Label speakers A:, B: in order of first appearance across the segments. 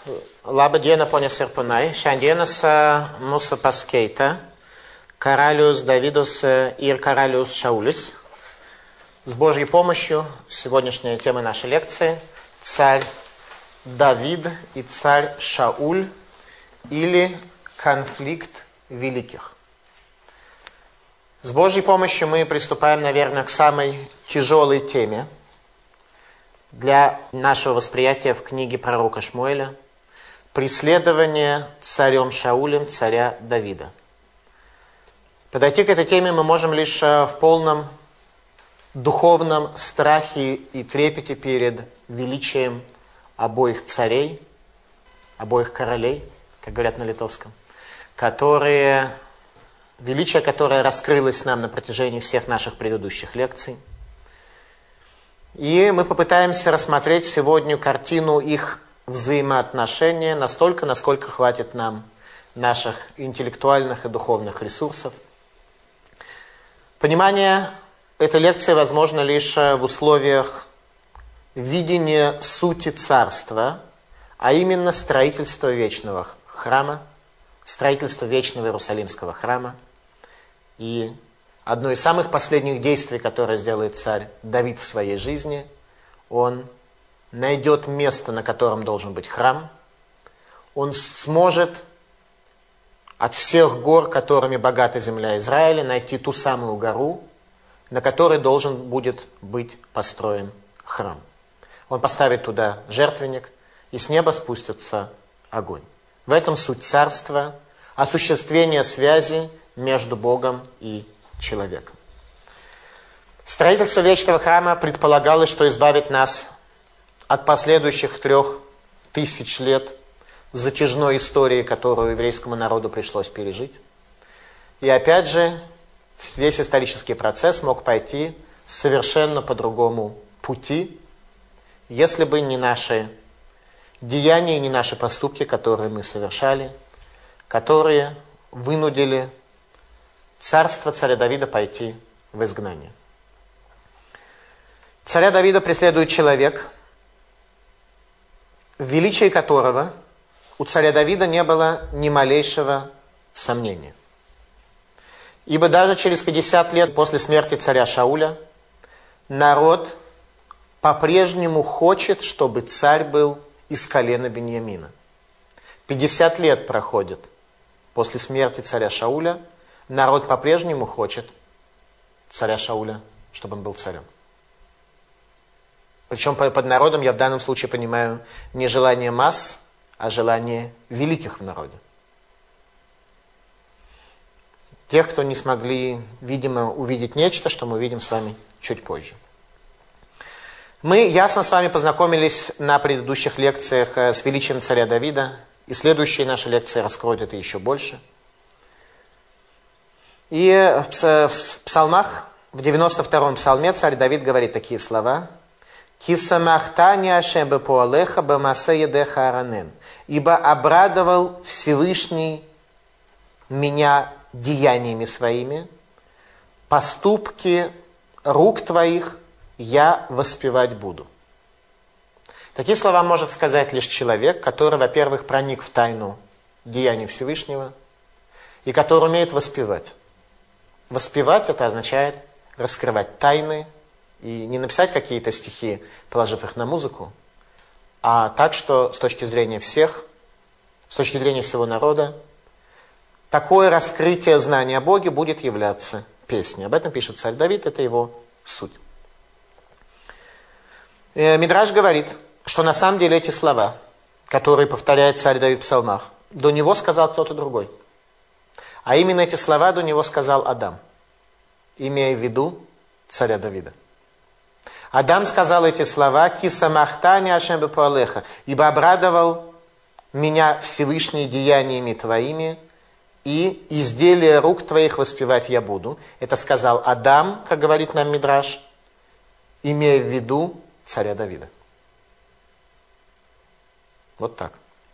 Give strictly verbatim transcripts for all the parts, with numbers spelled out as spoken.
A: Labadiena, ponas ir ponai. Šiandienas mūsų paskaita Karalius Давидус ir Karalius Шауlis. С Божьей помощью сегодняшняя тема нашей лекции – царь Давид и царь Шауль или конфликт великих. С Божьей помощью мы приступаем, наверное, к самой тяжелой теме для нашего восприятия в книге пророка Шмуэля – преследование царем Шаулем царя Давида. Подойти к этой теме мы можем лишь в полном духовном страхе и трепете перед величием обоих царей, обоих королей, как говорят на литовском, которые, величие которое раскрылось нам на протяжении всех наших предыдущих лекций. И мы попытаемся рассмотреть сегодня картину их взаимоотношения настолько, насколько хватит нам наших интеллектуальных и духовных ресурсов. Понимание этой лекции возможно лишь в условиях видения сути царства, а именно строительства вечного храма, строительства вечного Иерусалимского храма. И одно из самых последних действий, которое сделает царь Давид в своей жизни, он найдет место, на котором должен быть храм. Он сможет от всех гор, которыми богата земля Израиля, найти ту самую гору, на которой должен будет быть построен храм. Он поставит туда жертвенник, и с неба спустится огонь. В этом суть царства, осуществление связи между Богом и человеком. Строительство вечного храма предполагалось, что избавит нас от последующих трех тысяч лет затяжной истории, которую еврейскому народу пришлось пережить. И опять же, весь исторический процесс мог пойти совершенно по другому пути, если бы не наши деяния и не наши поступки, которые мы совершали, которые вынудили царство царя Давида пойти в изгнание. Царя Давида преследует человек, в величии которого у царя Давида не было ни малейшего сомнения. Ибо даже через пятьдесят лет после смерти царя Шауля народ по-прежнему хочет, чтобы царь был из колена Беньямина. пятьдесят лет проходит после смерти царя Шауля, народ по-прежнему хочет царя Шауля, чтобы он был царем. Причем под народом я в данном случае понимаю не желание масс, а желание великих в народе. Тех, кто не смогли, видимо, увидеть нечто, что мы увидим с вами чуть позже. Мы ясно с вами познакомились на предыдущих лекциях с величием царя Давида, и следующие наши лекции раскроют это еще больше. И в псалмах, в девяносто втором псалме царь Давид говорит такие слова: «Кисамахтани ашем бепуалеха бемасе едеха аранен». «Ибо обрадовал Всевышний меня деяниями своими, поступки рук твоих я воспевать буду». Такие слова может сказать лишь человек, который, во-первых, проник в тайну деяний Всевышнего и который умеет воспевать. Воспевать — это означает раскрывать тайны и не написать какие-то стихи, положив их на музыку, а так, что с точки зрения всех, с точки зрения всего народа, такое раскрытие знания о Боге будет являться песней. Об этом пишет царь Давид, это его суть. Мидраш говорит, что на самом деле эти слова, которые повторяет царь Давид в псалмах, до него сказал кто-то другой. А именно эти слова до него сказал Адам, имея в виду царя Давида. Адам сказал эти слова: «Кисамахтани ашем бепуалеха», ибо обрадовал меня Всевышний деяниями твоими, и изделия рук твоих воспевать я буду. Это сказал Адам, как говорит нам Мидраш, имея в виду царя Давида. Вот так.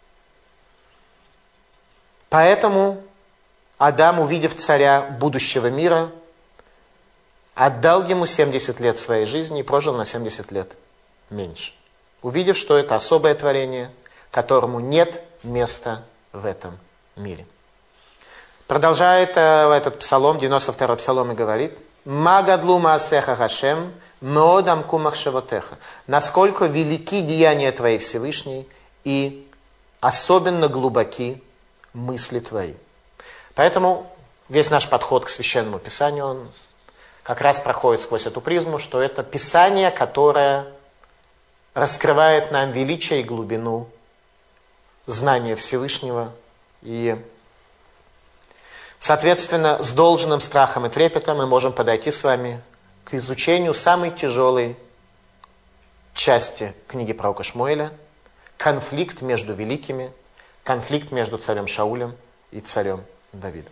A: Поэтому Адам, увидев царя будущего мира, отдал ему семьдесят лет своей жизни и прожил на семьдесят лет меньше. Увидев, что это особое творение, которому нет места в этом мире. Продолжает э, этот псалом, девяносто второй псалом, и говорит: «Магадлу маасеха Хашем, меодам кумах шавотеха». Насколько велики деяния Твои, Всевышний, и особенно глубоки мысли Твои. Поэтому весь наш подход к Священному Писанию, он как раз проходит сквозь эту призму, что это Писание, которое раскрывает нам величие и глубину знания Всевышнего. И, соответственно, с должным страхом и трепетом мы можем подойти с вами к изучению самой тяжелой части книги пророка Шмуэля — конфликт между великими, конфликт между царем Шаулем и царем Давидом.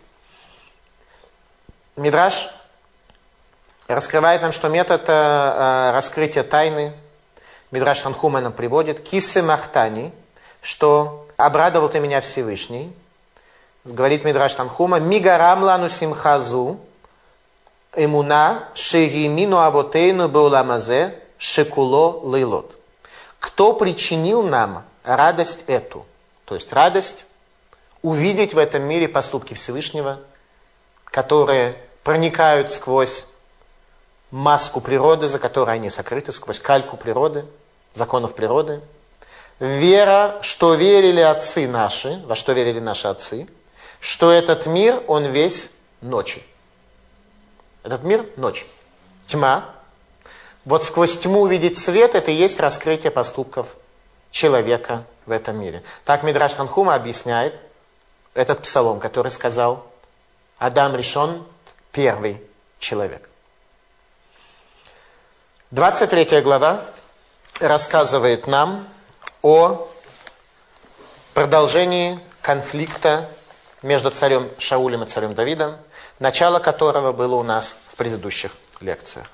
A: Мидраш раскрывает нам, что метод э, раскрытия тайны, Мидраш Танхума нам приводит, «Кисы махтани», что «обрадовал ты меня Всевышний», говорит Мидраш Танхума, «Мигарам лану симхазу, эмуна, шеримину авотейну беуламазе, шекуло лейлот». Кто причинил нам радость эту? То есть радость увидеть в этом мире поступки Всевышнего, которые проникают сквозь маску природы, за которой они сокрыты, сквозь кальку природы, законов природы. Вера, что верили отцы наши, во что верили наши отцы, что этот мир, он весь ночи. Этот мир – ночь. Тьма. Вот сквозь тьму увидеть свет – это и есть раскрытие поступков человека в этом мире. Так Мидраш Танхума объясняет этот псалом, который сказал Адам Ришон – первый человек. двадцать третья глава рассказывает нам о продолжении конфликта между царем Шаулем и царем Давидом, начало которого было у нас в предыдущих лекциях.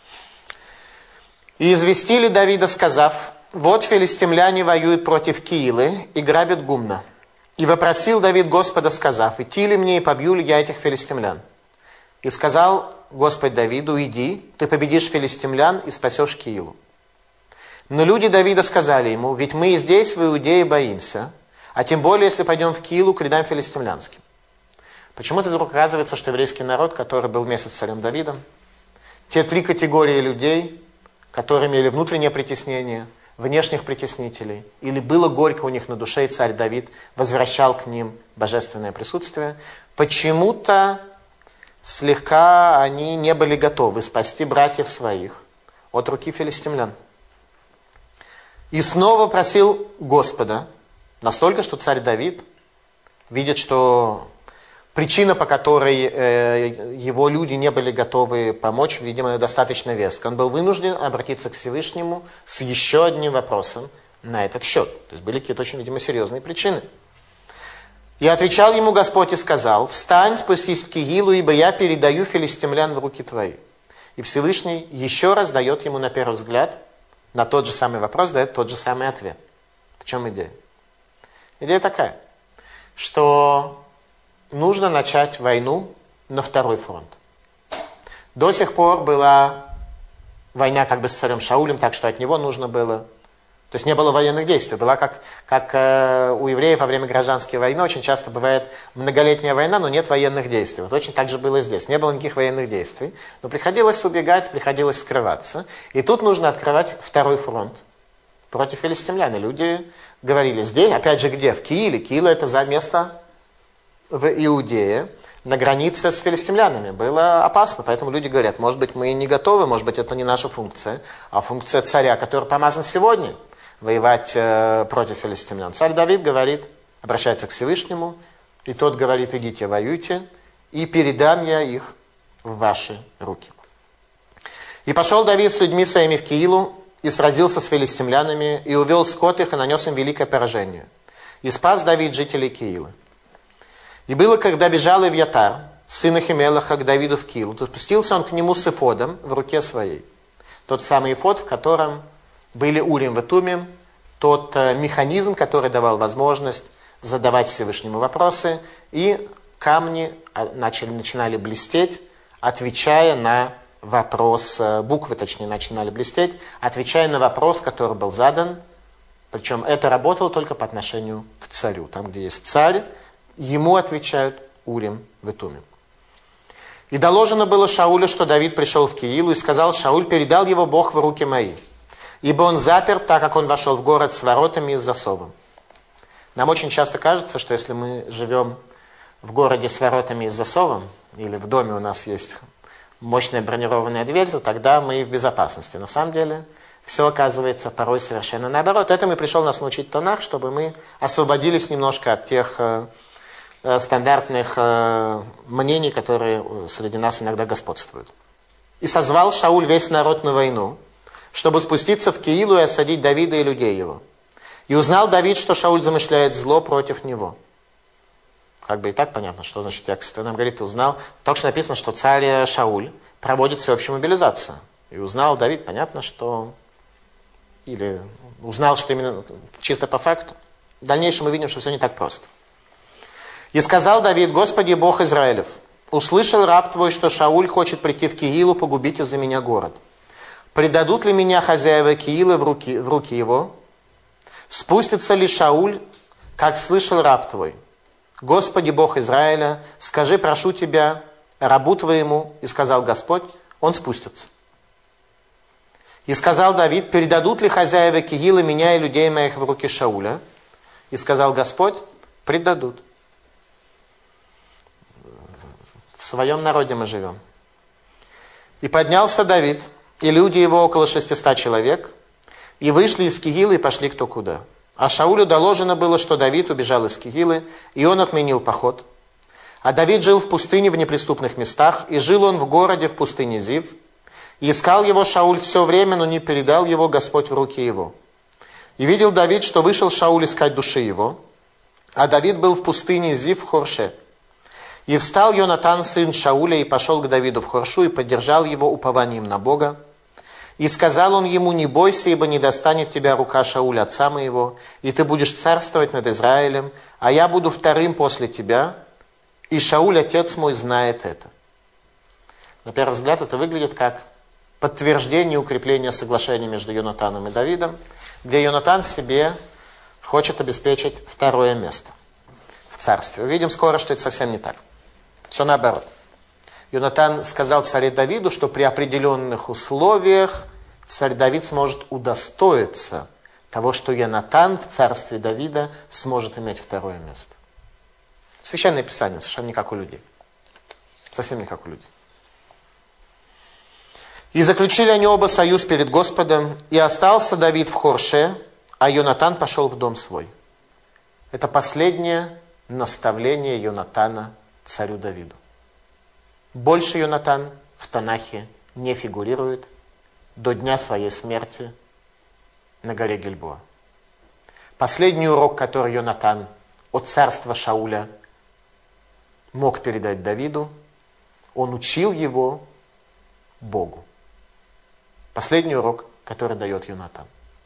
A: «И известили Давида, сказав: вот филистимляне воюют против Киилы и грабят Гумна. И вопросил Давид Господа, сказав: идти ли мне и побью ли я этих филистимлян? И сказал Господь Давиду: иди, ты победишь филистимлян и спасешь Киилу. Но люди Давида сказали ему: ведь мы и здесь, в Иудее, боимся, а тем более, если пойдем в Киилу к рядам филистимлянским». Почему-то вдруг оказывается, что еврейский народ, который был вместе с царем Давидом, те три категории людей, которые имели внутреннее притеснение, внешних притеснителей, или было горько у них на душе, и царь Давид возвращал к ним божественное присутствие, почему-то слегка они не были готовы спасти братьев своих от руки филистимлян. И снова просил Господа, настолько, что царь Давид видит, что причина, по которой э, его люди не были готовы помочь, видимо, достаточно веская. Он был вынужден обратиться к Всевышнему с еще одним вопросом на этот счет. То есть были какие-то очень, видимо, серьезные причины. «И отвечал ему Господь и сказал: встань, спустись в Киилу, ибо я передаю филистимлян в руки твои». И Всевышний еще раз дает ему на первый взгляд, на тот же самый вопрос дает тот же самый ответ. В чем идея? Идея такая, что нужно начать войну на второй фронт. До сих пор была война как бы с царем Шаулем, так что от него нужно было... То есть не было военных действий. Была как, как э, у евреев во время гражданской войны очень часто бывает многолетняя война, но нет военных действий. Вот очень так же было и здесь. Не было никаких военных действий, но приходилось убегать, приходилось скрываться. И тут нужно открывать второй фронт против филистимлян. И люди говорили: здесь, опять же, где? В Кииле. Киила — это за место в Иудее, на границе с филистимлянами. Было опасно, поэтому люди говорят: может быть, мы не готовы, может быть, это не наша функция, а функция царя, который помазан сегодня, воевать э, против филистимлян. Царь Давид говорит, обращается к Всевышнему, и тот говорит: идите, воюйте, и передам я их в ваши руки. И пошел Давид с людьми своими в Киилу, и сразился с филистимлянами, и увел скот их, и нанес им великое поражение. И спас Давид жителей Киилы. И было, когда бежал Ивьятар, сын Ахимелаха, к Давиду в Киилу, то спустился он к нему с эфодом в руке своей. Тот самый эфод, в котором были Урим и Тумим, тот э, механизм, который давал возможность задавать Всевышнему вопросы, и камни начали, начинали блестеть, отвечая на вопрос, э, буквы, точнее, начинали блестеть, отвечая на вопрос, который был задан Причем это работало только по отношению к царю. Там, где есть царь, ему отвечают Урим и Тумим. И доложено было Шаулю, что Давид пришел в Киилу, и сказал: Шауль, передал его Бог в руки мои, ибо он заперт, так как он вошел в город с воротами и с засовом. Нам очень часто кажется, что если мы живем в городе с воротами и с засовом, или в доме у нас есть мощная бронированная дверь, то тогда мы в безопасности. На самом деле все оказывается порой совершенно наоборот. Этому и пришел нас научить Танах, чтобы мы освободились немножко от тех э, э, стандартных э, мнений, которые среди нас иногда господствуют. И созвал Шауль весь народ на войну, чтобы спуститься в Киилу и осадить Давида и людей его. И узнал Давид, что Шауль замышляет зло против него. Как бы и так понятно, что значит текст. Он нам говорит: ты узнал. Только что написано, что царь Шауль проводит всеобщую мобилизацию. И узнал Давид, понятно, что... Или узнал, что именно чисто по факту. В дальнейшем мы видим, что все не так просто. И сказал Давид: Господи, Бог Израилев, услышал раб твой, что Шауль хочет прийти в Киилу, погубить из-за меня город. Предадут ли меня хозяева Киилы в руки, в руки его? Спустится ли Шауль, как слышал раб твой? Господи, Бог Израиля, скажи, прошу тебя, рабу твоему, и сказал Господь, он спустится. И сказал Давид: передадут ли хозяева Киилы меня и людей моих в руки Шауля? И сказал Господь: предадут. В своем народе мы живем. И поднялся Давид, и люди его около шестисот человек, и вышли из Киилы и пошли кто куда. А Шаулю доложено было, что Давид убежал из Киилы, и он отменил поход. А Давид жил в пустыне в неприступных местах, и жил он в городе в пустыне Зив. И искал его Шауль все время, но не передал его Господь в руки его. И видел Давид, что вышел Шауль искать души его, а Давид был в пустыне Зив в Хорше. И встал Йонатан, сын Шауля, и пошел к Давиду в Хоршу, и поддержал его упованием на Бога. И сказал он ему: не бойся, ибо не достанет тебя рука Шауля, отца моего, и ты будешь царствовать над Израилем, а я буду вторым после тебя, и Шауль, отец мой, знает это. На первый взгляд это выглядит как подтверждение укрепления соглашения между Йонатаном и Давидом, где Йонатан себе хочет обеспечить второе место в царстве. Увидим скоро, что это совсем не так. Все наоборот. Йонатан сказал царю Давиду, что при определенных условиях царь Давид сможет удостоиться того, что Йонатан в царстве Давида сможет иметь второе место. Священное Писание совершенно не как у людей. Совсем не как у людей. И заключили они оба союз перед Господом, и остался Давид в Хорше, а Йонатан пошел в дом свой. Это последнее наставление Йонатана царю Давиду. Больше Йонатан в Танахе не фигурирует до дня своей смерти на горе Гильбоа. Последний урок, который Йонатан от царства Шауля мог передать Давиду, он учил его Богу. Последний урок, который дает Йонатан.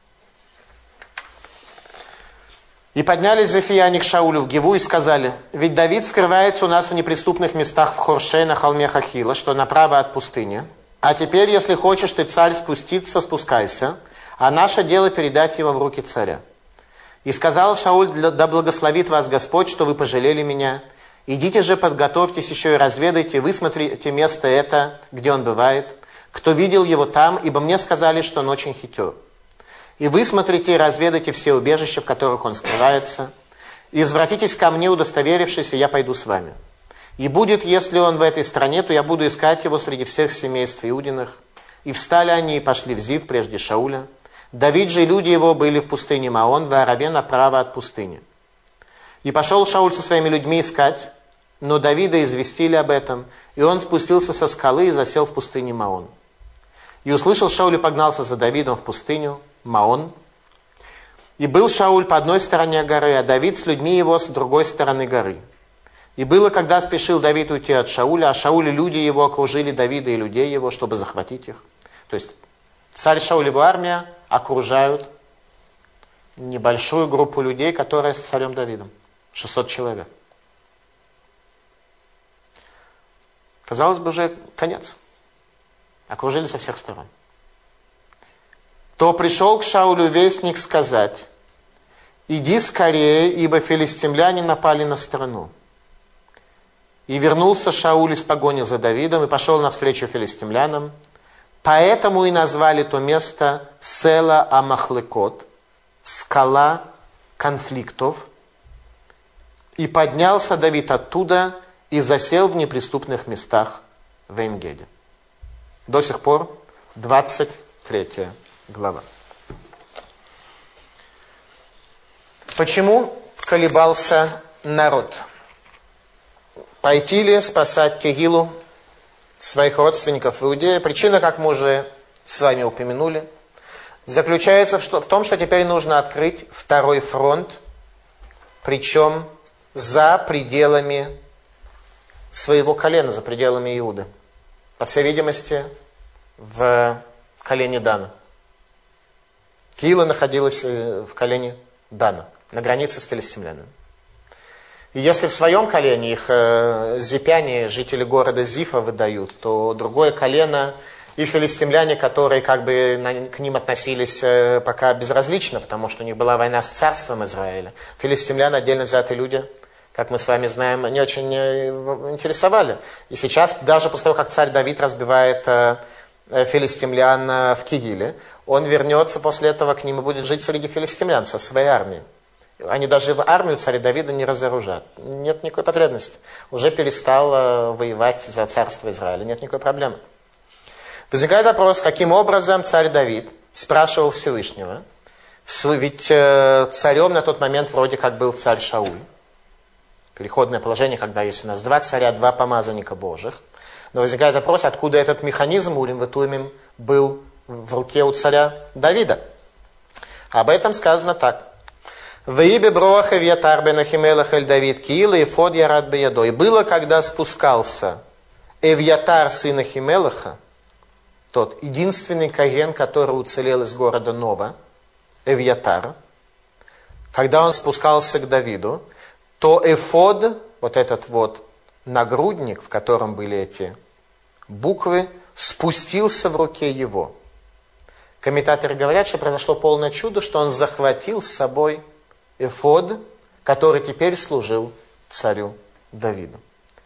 A: И поднялись зефияне к Шаулю в Гиву и сказали: ведь Давид скрывается у нас в неприступных местах в Хорше на холме Хахила, что направо от пустыни. А теперь, если хочешь ты, царь, спуститься, спускайся, а наше дело передать его в руки царя. И сказал Шауль: да благословит вас Господь, что вы пожалели меня. Идите же, подготовьтесь еще и разведайте, высмотрите место это, где он бывает, кто видел его там, ибо мне сказали, что он очень хитер. И высмотрите и разведайте все убежища, в которых он скрывается, и возвратитесь ко мне, удостоверившись, и я пойду с вами. И будет, если он в этой стране, то я буду искать его среди всех семейств Иудиных. И встали они и пошли в Зив прежде Шауля. Давид же и люди его были в пустыне Маон, в Араве направо от пустыни. И пошел Шауль со своими людьми искать, но Давида известили об этом, и он спустился со скалы и засел в пустыне Маон. И услышал Шауль и погнался за Давидом в пустыню Маон. И был Шауль по одной стороне горы, а Давид с людьми его с другой стороны горы. И было, когда спешил Давид уйти от Шауля, а Шауль и люди его окружили Давида и людей его, чтобы захватить их. То есть царь Шауль и его армия окружают небольшую группу людей, которая с царем Давидом. шестьсот человек. Казалось бы, уже конец. Окружили со всех сторон. То пришел к Шаулю вестник сказать: иди скорее, ибо филистимляне напали на страну. И вернулся Шауль из погони за Давидом и пошел навстречу филистимлянам. Поэтому и назвали то место Села Амахлекот, скала конфликтов. И поднялся Давид оттуда и засел в неприступных местах в Эн-Геде. До сих пор двадцать третья глава. Почему колебался народ? Пойти ли спасать Кегилу, своих родственников в Иудее? Причина, как мы уже с вами упомянули, заключается в том, что теперь нужно открыть второй фронт, причем за пределами своего колена, за пределами Иуды. По всей видимости, в колене Дана. Кегила находилась в колене Дана, на границе с филистимлянами. И если в своем колене их э, зипяне, жители города Зифа, выдают, то другое колено и филистимляне, которые как бы на, к ним относились э, пока безразлично, потому что у них была война с царством Израиля. Филистимляне, отдельно взятые люди, как мы с вами знаем, не очень э, интересовали. И сейчас, даже после того, как царь Давид разбивает э, э, филистимлян э, в Кегиле, он вернется после этого к ним и будет жить среди филистимлян со своей армией. Они даже в армию царя Давида не разоружат. Нет никакой потребности. Уже перестал воевать за царство Израиля. Нет никакой проблемы. Возникает вопрос, каким образом царь Давид спрашивал Всевышнего. Ведь царем на тот момент вроде как был царь Шауль. Переходное положение, когда есть у нас два царя, два помазанника Божьих. Но возникает вопрос, откуда этот механизм Урим и Тумим был в руке у царя Давида. Об этом сказано так. «Ваибе броах Эвьятар бен Ахимелах эль Давид киила и фод ярад беядо». И было, когда спускался Эвьятар, сын Ахимелаха, тот единственный коген, который уцелел из города Нова, Эвьятар, когда он спускался к Давиду, то эфод, вот этот вот нагрудник, в котором были эти буквы, спустился в руке его. Комментаторы говорят, что произошло полное чудо, что он захватил с собой эфод, который теперь служил царю Давиду.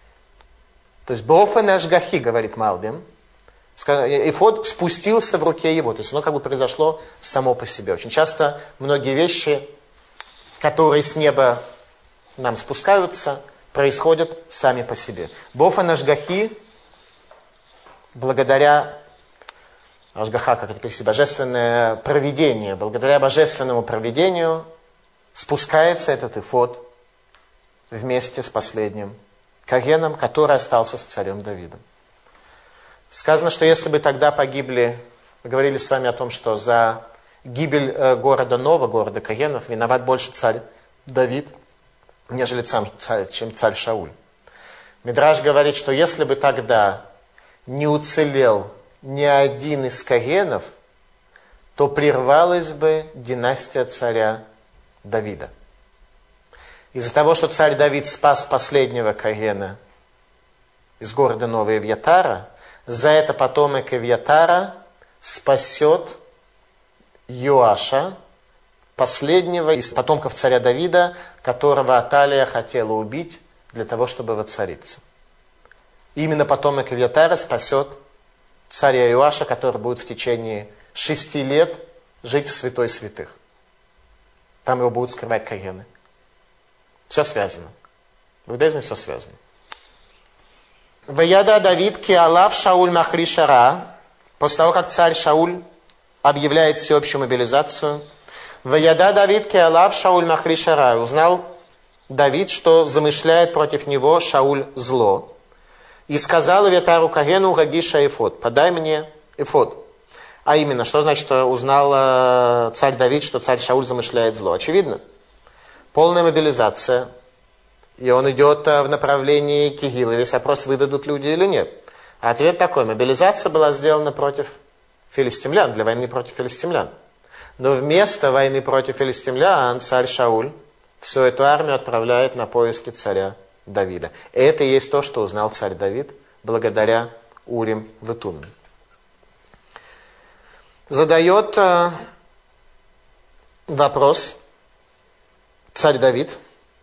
A: То есть Бофен Ашгахи, говорит Малбим, эфод спустился в руке его. То есть оно как бы произошло само по себе. Очень часто многие вещи, которые с неба нам спускаются, происходят сами по себе. Бофен Ашгахи, благодаря Ашгаха, как это перевести, божественное провидение, благодаря божественному провидению спускается этот эфод вместе с последним когеном, который остался с царем Давидом. Сказано, что если бы тогда погибли, мы говорили с вами о том, что за гибель города Нова, города когенов, виноват больше царь Давид, нежели сам царь, чем царь Шауль. Мидраш говорит, что если бы тогда не уцелел ни один из когенов, то прервалась бы династия царя Давида. Из-за того, что царь Давид спас последнего когена из города Нового Эвьятара, за это потомок Эвьятара спасет Йоаша, последнего из потомков царя Давида, которого Аталия хотела убить для того, чтобы воцариться. Именно потомок Эвьятара спасет царя Йоаша, который будет в течение шести лет жить в святой святых. Там его будут скрывать когены. Все связано. В иудаизме все связано. Ваяда Давид киалав Шауль махри шара. После того, как царь Шауль объявляет всеобщую мобилизацию. Ваяда Давид киалав Шауль махри шара. Узнал Давид, что замышляет против него Шауль зло. И сказал Эвьятару когену гагиша эфод. Подай мне эфод. А именно, что значит, что узнал царь Давид, что царь Шауль замышляет зло? Очевидно. Полная мобилизация. И он идет в направлении Кегилы. Весь вопрос, выдадут люди или нет. А ответ такой. Мобилизация была сделана против филистимлян, для войны против филистимлян. Но вместо войны против филистимлян царь Шауль всю эту армию отправляет на поиски царя Давида. И это и есть то, что узнал царь Давид благодаря Урим и Тумим. Задает э, вопрос царь Давид.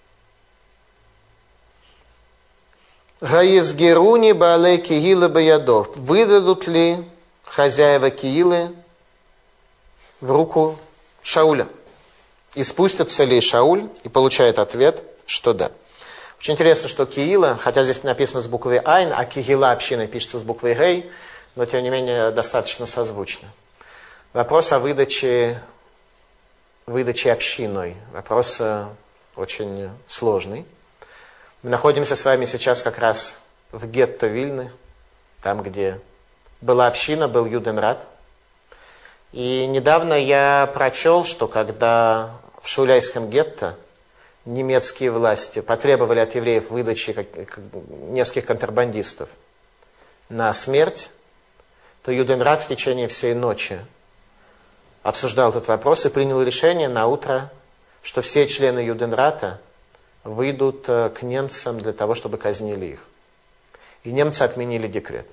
A: Гаизгеруни баалей киилы баядов. Выдадут ли хозяева Киилы в руку Шауля? И спустится ли Шауль? И получает ответ, что да. Очень интересно, что Киила, хотя здесь написано с буквой Айн, а Кигила община пишется с буквой Гей, но тем не менее достаточно созвучно. Вопрос о выдаче, выдаче общиной. Вопрос очень сложный. Мы находимся с вами сейчас как раз в гетто Вильны, там, где была община, был Юденрат. И недавно я прочел, что когда в Шауляйском гетто немецкие власти потребовали от евреев выдачи нескольких контрабандистов на смерть, то Юденрат в течение всей ночи обсуждал этот вопрос и принял решение на утро, что все члены Юденрата выйдут к немцам для того, чтобы казнили их. И немцы отменили декрет.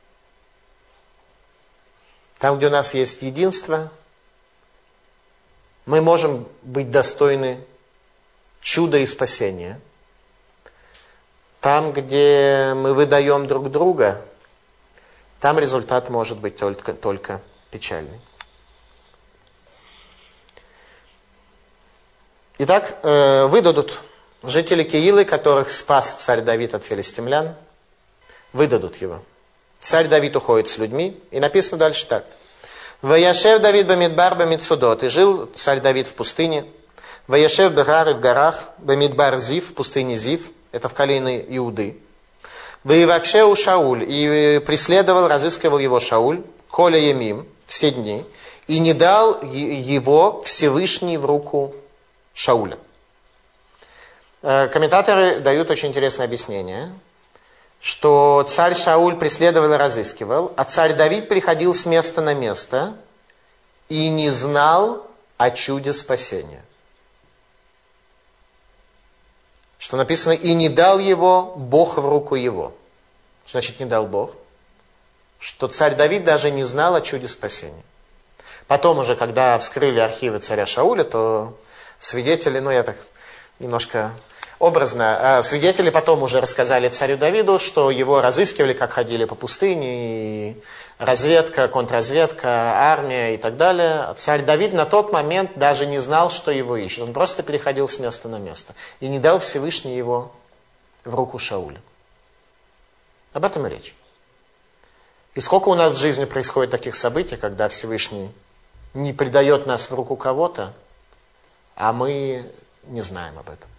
A: Там, где у нас есть единство, мы можем быть достойны чуда и спасения. Там, где мы выдаем друг друга, там результат может быть только, только печальный. Итак, выдадут жители Киилы, которых спас царь Давид от филистимлян, выдадут его. Царь Давид уходит с людьми, и написано дальше так. «Ваяшев Давид бамидбар бамидсудот». И жил царь Давид в пустыне. «Ваяшев бегары в горах, бамидбар Зив», в пустыне Зив, это в колено Иуды. «Ваивакшеу Шауль», и преследовал, разыскивал его Шауль, «Коля Емим», все дни, и не дал его Всевышний в руку Шауля. Комментаторы дают очень интересное объяснение, что царь Шауль преследовал и разыскивал, а царь Давид приходил с места на место и не знал о чуде спасения. Что написано, и не дал его Бог в руку его. Что значит не дал Бог? Что царь Давид даже не знал о чуде спасения. Потом уже, когда вскрыли архивы царя Шауля, то свидетели, ну я так немножко образно, свидетели потом уже рассказали царю Давиду, что его разыскивали, как ходили по пустыне, и разведка, контрразведка, армия и так далее. Царь Давид на тот момент даже не знал, что его ищут. Он просто переходил с места на место. И не дал Всевышний его в руку Шауля. Об этом и речь. И сколько у нас в жизни происходит таких событий, когда Всевышний не предает нас в руку кого-то, а мы не знаем об этом.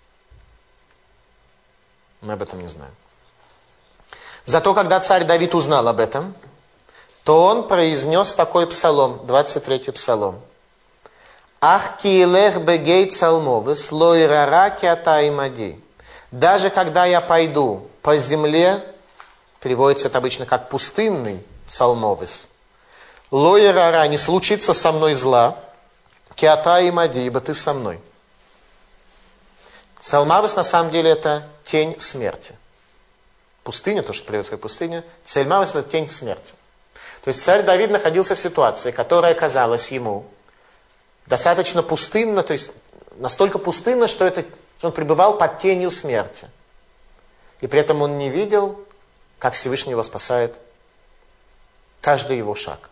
A: Мы об этом не знаем. Зато, когда царь Давид узнал об этом, то он произнес такой псалом, двадцать третий псалом. «Ах киилех бегей цалмовес, лой рара киата имади». Даже когда я пойду по земле, переводится это обычно как пустынный цалмовес, лой рара, не случится со мной зла, киата имади, ибо ты со мной. Цалмавес на самом деле это тень смерти. Пустыня, то, что переводится как пустыня, Цалмавес это тень смерти. То есть царь Давид находился в ситуации, которая казалась ему достаточно пустынна, то есть настолько пустынна, что, это, что он пребывал под тенью смерти. И при этом он не видел, как Всевышний его спасает каждый его шаг.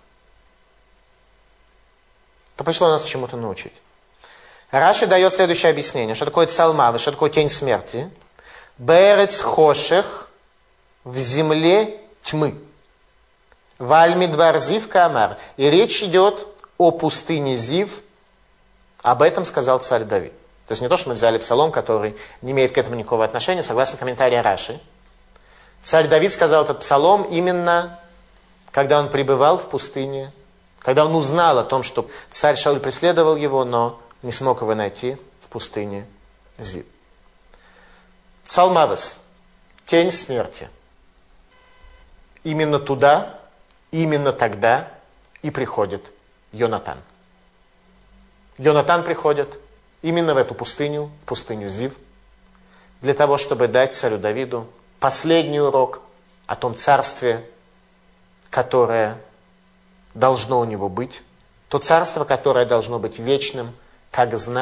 A: Это пришло нас чему-то научить. Раши дает следующее объяснение. Что такое цалмавы, что такое тень смерти? Берец хошех, в земле тьмы. Вальмидвар зив камар. И речь идет о пустыне Зив. Об этом сказал царь Давид. То есть не то, что мы взяли псалом, который не имеет к этому никакого отношения, согласно комментарию Раши. Царь Давид сказал этот псалом именно, когда он пребывал в пустыне, когда он узнал о том, что царь Шауль преследовал его, но не смог его найти в пустыне Зив. Цалмавес, тень смерти. Именно туда, именно тогда и приходит Йонатан. Йонатан приходит именно в эту пустыню, в пустыню Зив, для того, чтобы дать царю Давиду последний урок о том царстве, которое должно у него быть. То царство, которое должно быть вечным, как знает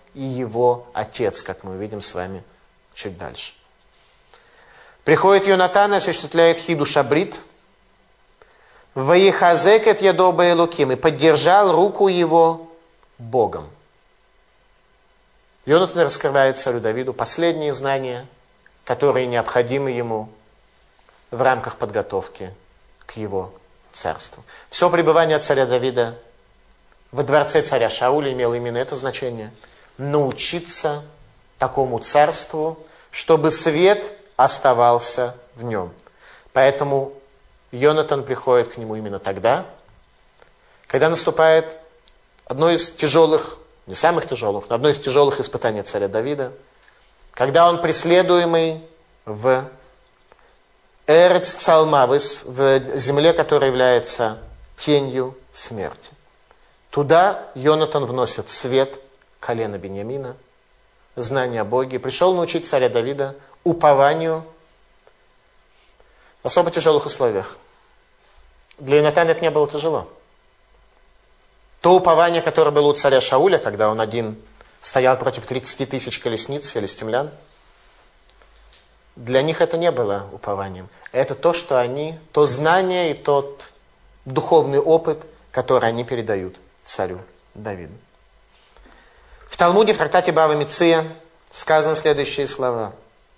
A: и его отец, как мы увидим с вами чуть дальше. Приходит Йонатан и осуществляет хидуш абрит. «Ваихазекет ядоба элоким» и поддержал руку его Богом. Йонатан раскрывает царю Давиду последние знания, которые необходимы ему в рамках подготовки к его царству. Все пребывание царя Давида во дворце царя Шауля имело именно это значение. Научиться такому царству, чтобы свет оставался в нем. Поэтому Йонатан приходит к нему именно тогда, когда наступает одно из тяжелых, не самых тяжелых, но одно из тяжелых испытаний царя Давида, когда он преследуемый в Эрец Цалмавис, в земле, которая является тенью смерти. Туда Йонатан вносит свет колена Беньямина, знание о Боге, пришел научить царя Давида упованию в особо тяжелых условиях. Для Йонатана это не было тяжело. То упование, которое было у царя Шауля, когда он один стоял против тридцати тысяч колесниц филистимлян, для них это не было упованием. Это то, что они, то знание и тот духовный опыт, который они передают царю Давиду. В Талмуде, в трактате Бава Меция, сказаны следующие слова.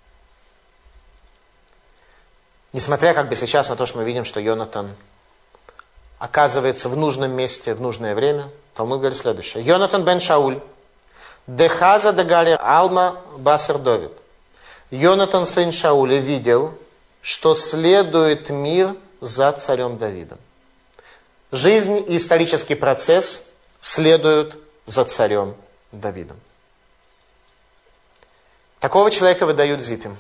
A: Несмотря как бы сейчас на то, что мы видим, что Йонатан оказывается в нужном месте в нужное время, Талмуд говорит следующее. Йонатан бен Шауль, дехаза дегари алма басер Довид. Йонатан, сын Шауля, видел, что следует мир за царем Давидом. Жизнь и исторический процесс следуют за царем Давидом. Такого человека выдают Зипим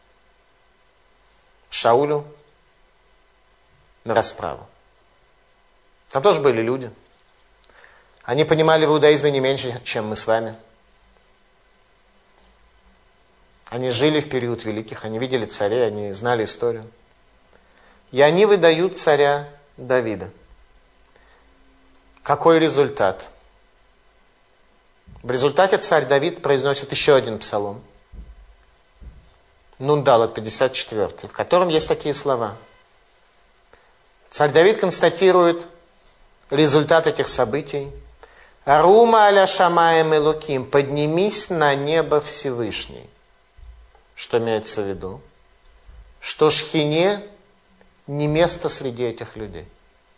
A: Шаулю на расправу. Там тоже были люди. Они понимали в иудаизме не меньше, чем мы с вами. Они жили в период великих, они видели царей, они знали историю. И они выдают царя Давида. Какой результат? В результате царь Давид произносит еще один псалом. Нундалат, пятьдесят четвёртый, в котором есть такие слова. Царь Давид констатирует результат этих событий. Арума аля шамаем элоким, поднимись на небо Всевышний. Что имеется в виду? Что Шхине не место среди этих людей.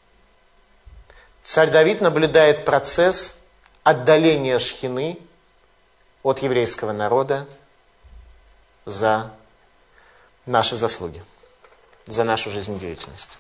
A: Царь Давид наблюдает процесс отдаления Шхины от еврейского народа за наши заслуги, за нашу жизнедеятельность.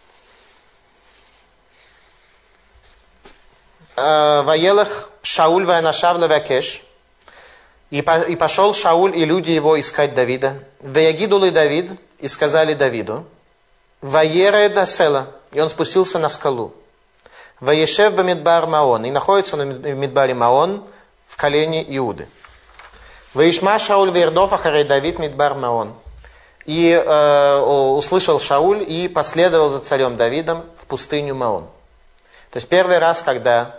A: Ваелах Шауль ваянашав левакеш. И пошел Шауль и люди его искать Давида. Ваягидулы Давид, и сказали Давиду. Ваереда села, и он спустился на скалу. Ваешев бамидбар Маон, и находится он в Мидбаре Маон, в колене Иуды. Ваишма Шауль вердов ахарей Давид Мидбар Маон. И э, услышал Шауль и последовал за царем Давидом в пустыню Маон. То есть первый раз, когда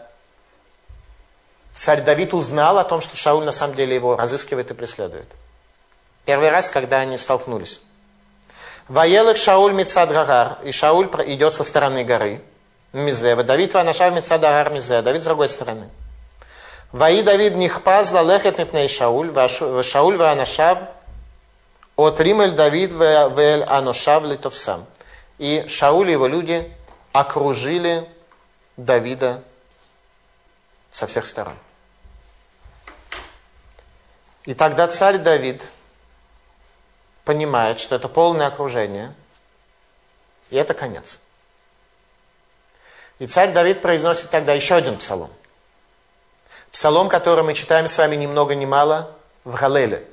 A: царь Давид узнал о том, что Шауль на самом деле его разыскивает и преследует. Первый раз, когда они столкнулись. Ваелых Шауль мицад Гагар. И Шауль идет со стороны горы. Мизе. Давид ванашав мицад Гагар Мизе. Давид с другой стороны. Ваи Давид нихпаз лалехет мипней Шауль. Шауль ванашав от римель Давид вэль аношав литовсам. И Шауль и его люди окружили Давида со всех сторон. И тогда царь Давид понимает, что это полное окружение, и это конец. И царь Давид произносит тогда еще один псалом. Псалом, который мы читаем с вами ни много ни мало в Галеле.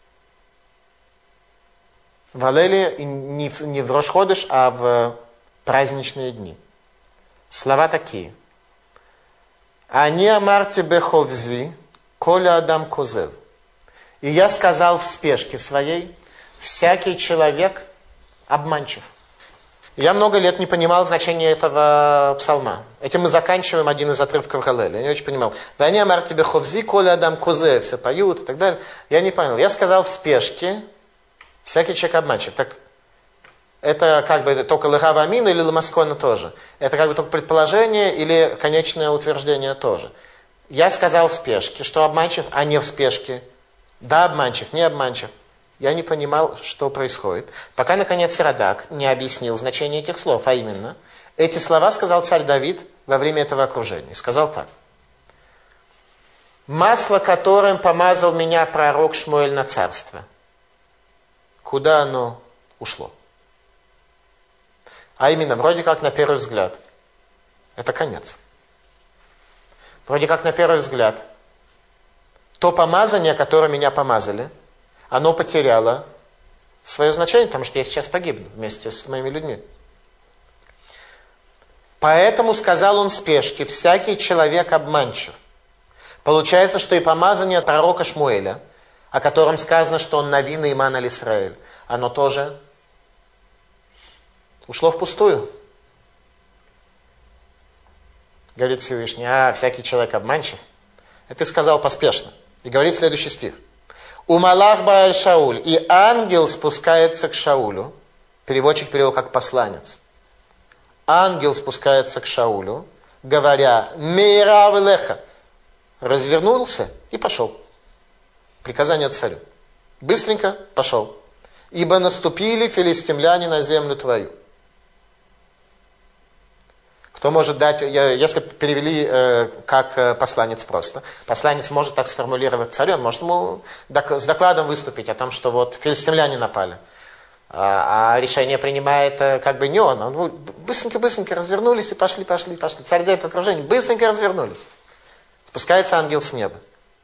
A: В Галеле не в, не в Рош-Ходеш, а в праздничные дни. Слова такие. Ани амарти беховзи, коля адам козев. И я сказал в спешке своей, всякий человек обманчив. Я много лет не понимал значения этого псалма. Этим мы заканчиваем один из отрывков Галеля. Я не очень понимал. «Ваня амар тебе ховзи, коля адам козе», все поют и так далее. Я не понял. Я сказал в спешке, всякий человек обманщик. Так это как бы только лыгава амина или ламаскона тоже? Это как бы только предположение или конечное утверждение тоже? Я сказал в спешке, что обманщик, а не в спешке. Да, обманщик, не обманщик. Я не понимал, что происходит, пока, наконец, Радак не объяснил значение этих слов, а именно, эти слова сказал царь Давид во время этого окружения. Сказал так. «Масло, которым помазал меня пророк Шмуэль на царство, куда оно ушло?» А именно, вроде как на первый взгляд, это конец. Вроде как на первый взгляд, то помазание, которое меня помазали, оно потеряло свое значение, потому что я сейчас погибну вместе с моими людьми. Поэтому, сказал он в спешке, всякий человек обманчив. Получается, что и помазание пророка Шмуэля, о котором сказано, что он нави Наиман аль-Исраэль, оно тоже ушло впустую. Говорит Всевышний, а, всякий человек обманчив. Это ты сказал поспешно. И говорит следующий стих. «Умалах бааль Шауль», и ангел спускается к Шаулю. Переводчик перевел как посланец. Ангел спускается к Шаулю, говоря, «Мейрав леха», развернулся и пошел. Приказание царю. Быстренько пошел. «Ибо наступили филистимляне на землю твою». Кто может дать, если перевели э, как э, посланец просто, посланец может так сформулировать царю, он может ему док, с докладом выступить о том, что вот филистимляне напали. А, а решение принимает э, как бы не он. Он быстренько-быстренько развернулись и пошли, пошли, пошли. Царь дает в окружение, быстренько развернулись. Спускается ангел с неба.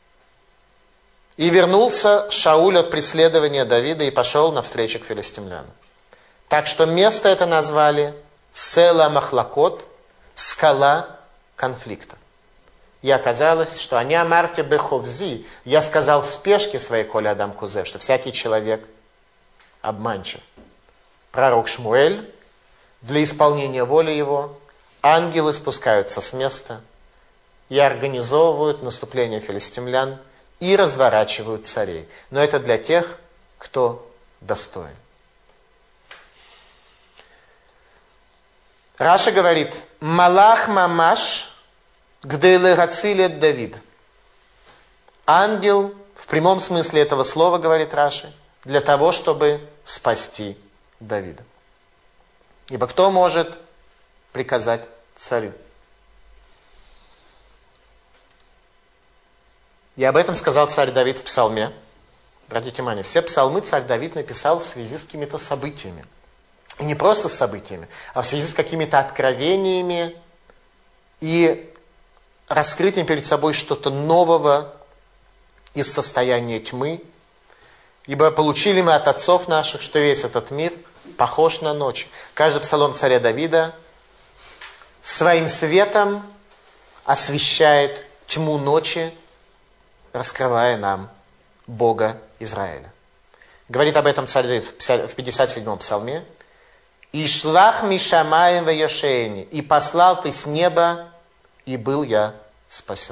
A: И вернулся Шауль от преследования Давида и пошел навстречу к филистимлянам. Так что место это назвали Села Махлакот, скала конфликта. И оказалось, что они амарте беховзи, я сказал в спешке своей коля адам кузев, что всякий человек обманчив. Пророк Шмуэль, для исполнения воли его, ангелы спускаются с места и организовывают наступление филистимлян и разворачивают царей. Но это для тех, кто достоин. Раша говорит, «Малах мамаш гдейле гацилет Давид». Ангел, в прямом смысле этого слова, говорит Раши, для того, чтобы спасти Давида. Ибо кто может приказать царю? И об этом сказал царь Давид в псалме. Обратите внимание, все псалмы царь Давид написал в связи с какими-то событиями. И не просто с событиями, а в связи с какими-то откровениями и раскрытием перед собой что-то нового из состояния тьмы. Ибо получили мы от отцов наших, что весь этот мир похож на ночь. Каждый псалом царя Давида своим светом освещает тьму ночи, раскрывая нам Бога Израиля. Говорит об этом царь Давид в пятьдесят седьмом псалме. «И шлах мишамаем ваяшейни, и послал ты с неба, и был я спасен».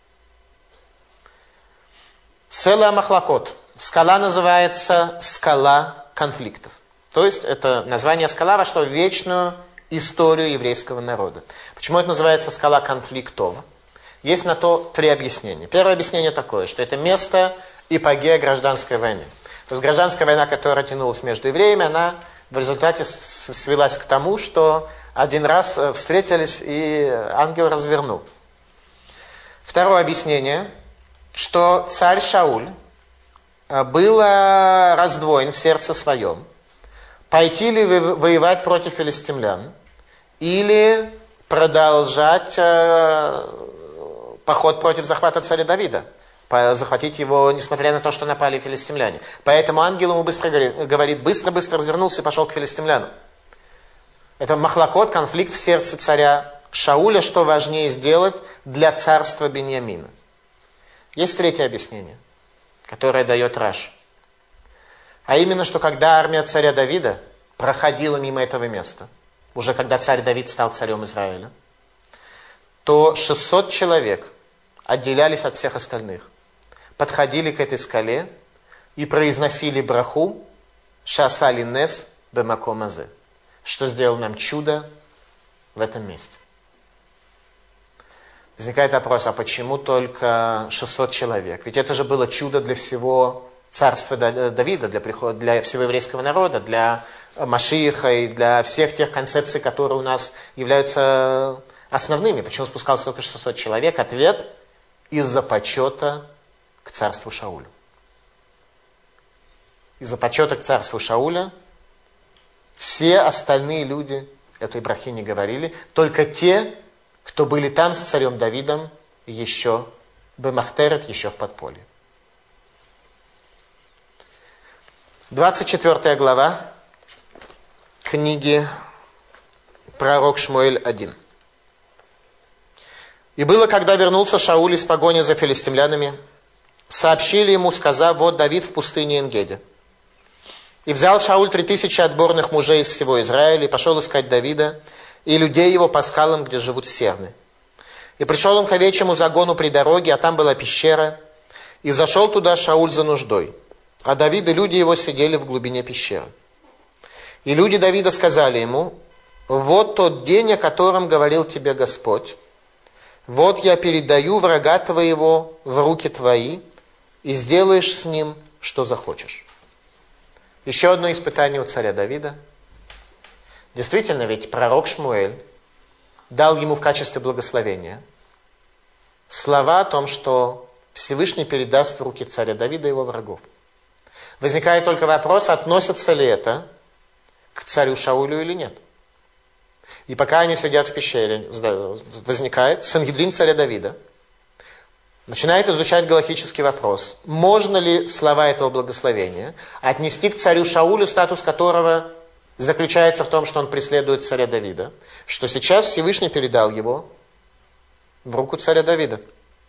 A: Села Махлакот. Скала называется скала конфликтов. То есть это название скала вошло в вечную историю еврейского народа. Почему это называется скала конфликтов? Есть на то три объяснения. Первое объяснение такое, что это место эпогея гражданской войны. То есть гражданская война, которая тянулась между евреями, она в результате свелась к тому, что один раз встретились и ангел развернул. Второе объяснение, что царь Шауль был раздвоен в сердце своем. Пойти ли воевать против филистимлян или продолжать поход против захвата царя Давида, захватить его, несмотря на то, что напали филистимляне. Поэтому ангел ему быстро говорит, быстро-быстро развернулся и пошел к филистимлянам. Это махлакот, конфликт в сердце царя Шауля, что важнее сделать для царства Беньямина. Есть третье объяснение, которое дает Раши. А именно, что когда армия царя Давида проходила мимо этого места, уже когда царь Давид стал царем Израиля, то шестьсот человек отделялись от всех остальных, подходили к этой скале и произносили браху «Шаасали нес бемаком азе», что сделал нам чудо в этом месте. Возникает вопрос, а почему только шестьсот человек? Ведь это же было чудо для всего царства Давида, для, прихода, для всего еврейского народа, для Машииха и для всех тех концепций, которые у нас являются основными. Почему спускалось только шестьсот человек? Ответ – из-за почета к царству Шаулю. Из-за почета к царству Шауля все остальные люди этой брахи не говорили, только те, кто были там с царем Давидом еще бемахтерет, еще в подполье. двадцать четвёртая глава книги пророк Шмуэль один. «И было, когда вернулся Шауль из погони за филистимлянами, сообщили ему, сказав: вот Давид в пустыне Ен-Геде. И взял Шауль три тысячи отборных мужей из всего Израиля и пошел искать Давида и людей его по скалам, где живут серны. И пришел он к овечьему загону при дороге, а там была пещера, и зашел туда Шауль за нуждой. А Давид и люди его сидели в глубине пещеры. И люди Давида сказали ему: вот тот день, о котором говорил тебе Господь. Вот я передаю врага твоего в руки твои, и сделаешь с ним, что захочешь». Еще одно испытание у царя Давида. Действительно, ведь пророк Шмуэль дал ему в качестве благословения слова о том, что Всевышний передаст в руки царя Давида его врагов. Возникает только вопрос, относится ли это к царю Шаулю или нет. И пока они сидят в пещере, возникает Сангедрин царя Давида, начинает изучать галахический вопрос, можно ли слова этого благословения отнести к царю Шаулю, статус которого заключается в том, что он преследует царя Давида, что сейчас Всевышний передал его в руку царя Давида.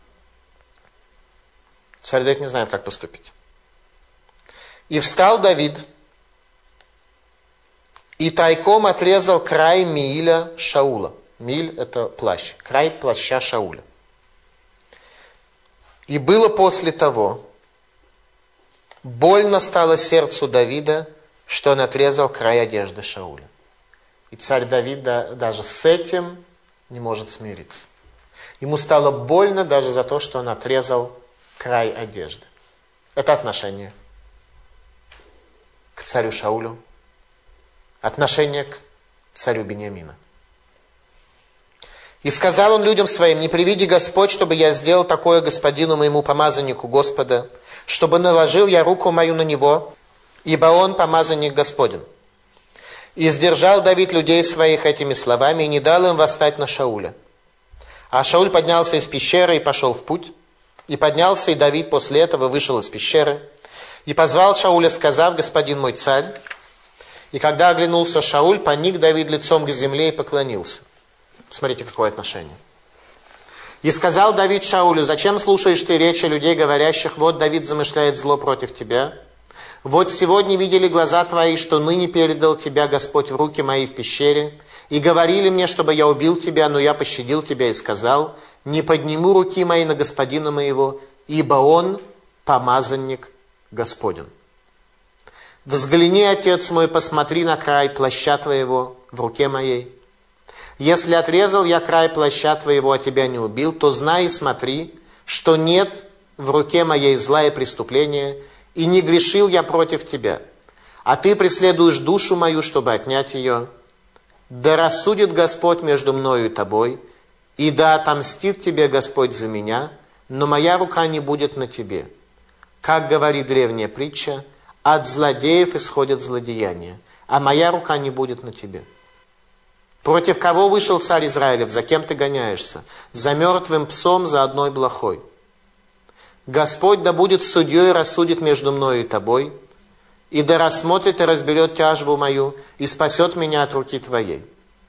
A: Царь Давид не знает, как поступить. «И встал Давид, и тайком отрезал край Мииля Шаула». Миль – это плащ, край плаща Шауля. «И было после того, больно стало сердцу Давида, что он отрезал край одежды Шауля». И царь Давид даже с этим не может смириться. Ему стало больно даже за то, что он отрезал край одежды. Это отношение к царю Шаулю, отношение к царю Беньямина. «И сказал он людям своим: не приведи Господь, чтобы я сделал такое господину моему помазаннику Господа, чтобы наложил я руку мою на него, ибо он помазанник Господень. И сдержал Давид людей своих этими словами, и не дал им восстать на Шауля. А Шауль поднялся из пещеры и пошел в путь. И поднялся и Давид после этого вышел из пещеры, и позвал Шауля, сказав: господин мой царь. И когда оглянулся Шауль, поник Давид лицом к земле и поклонился». Смотрите, какое отношение. «И сказал Давид Шаулю: зачем слушаешь ты речи людей, говорящих: вот Давид замышляет зло против тебя? Вот сегодня видели глаза твои, что ныне передал тебя Господь в руки мои в пещере, и говорили мне, чтобы я убил тебя, но я пощадил тебя и сказал: не подниму руки мои на господина моего, ибо он помазанник Господень. Взгляни, отец мой, посмотри на край плаща твоего в руке моей. Если отрезал я край плаща твоего, а тебя не убил, то знай и смотри, что нет в руке моей зла и преступления, и не грешил я против тебя. А ты преследуешь душу мою, чтобы отнять ее. Да рассудит Господь между мною и тобой, и да отомстит тебе Господь за меня, но моя рука не будет на тебе. Как говорит древняя притча: от злодеев исходят злодеяния, а моя рука не будет на тебе. Против кого вышел царь Израилев? За кем ты гоняешься? За мертвым псом, за одной блохой. Господь да будет судьей и рассудит между мною и тобой, и да рассмотрит и разберет тяжбу мою, и спасет меня от руки твоей».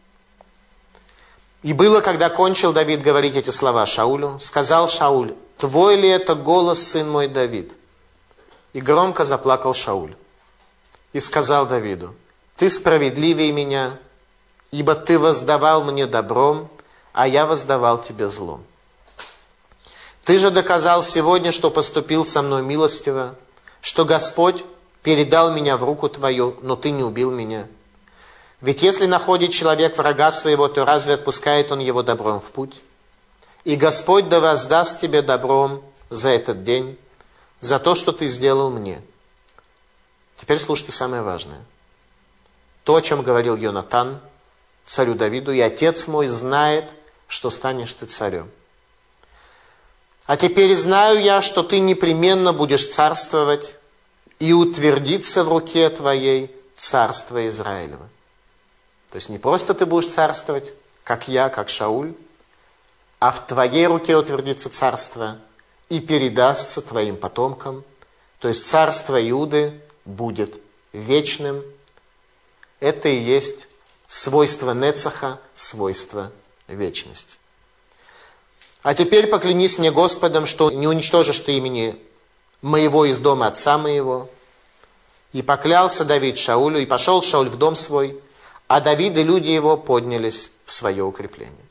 A: И было, когда кончил Давид говорить эти слова Шаулю, сказал Шауль: «Твой ли это голос, сын мой Давид?» И громко заплакал Шауль. И сказал Давиду: «Ты справедливее меня, ибо ты воздавал мне добром, а я воздавал тебе злом. Ты же доказал сегодня, что поступил со мной милостиво, что Господь передал меня в руку твою, но ты не убил меня. Ведь если находит человек врага своего, то разве отпускает он его добром в путь? И Господь да воздаст тебе добром за этот день, за то, что ты сделал мне. Теперь слушайте самое важное. То, о чем говорил Йонатан царю Давиду: и отец мой знает, что станешь ты царем. А теперь знаю я, что ты непременно будешь царствовать, и утвердится в руке твоей царство Израилева. То есть не просто ты будешь царствовать, как я, как Шауль, а в твоей руке утвердится царство и передастся твоим потомкам. То есть царство Иуды будет вечным. Это и есть свойство Нецаха, свойство вечности. А теперь поклянись мне Господом, что не уничтожишь ты имени моего из дома отца моего. И поклялся Давид Шаулю, и пошел Шауль в дом свой, а Давид и люди его поднялись в свое укрепление.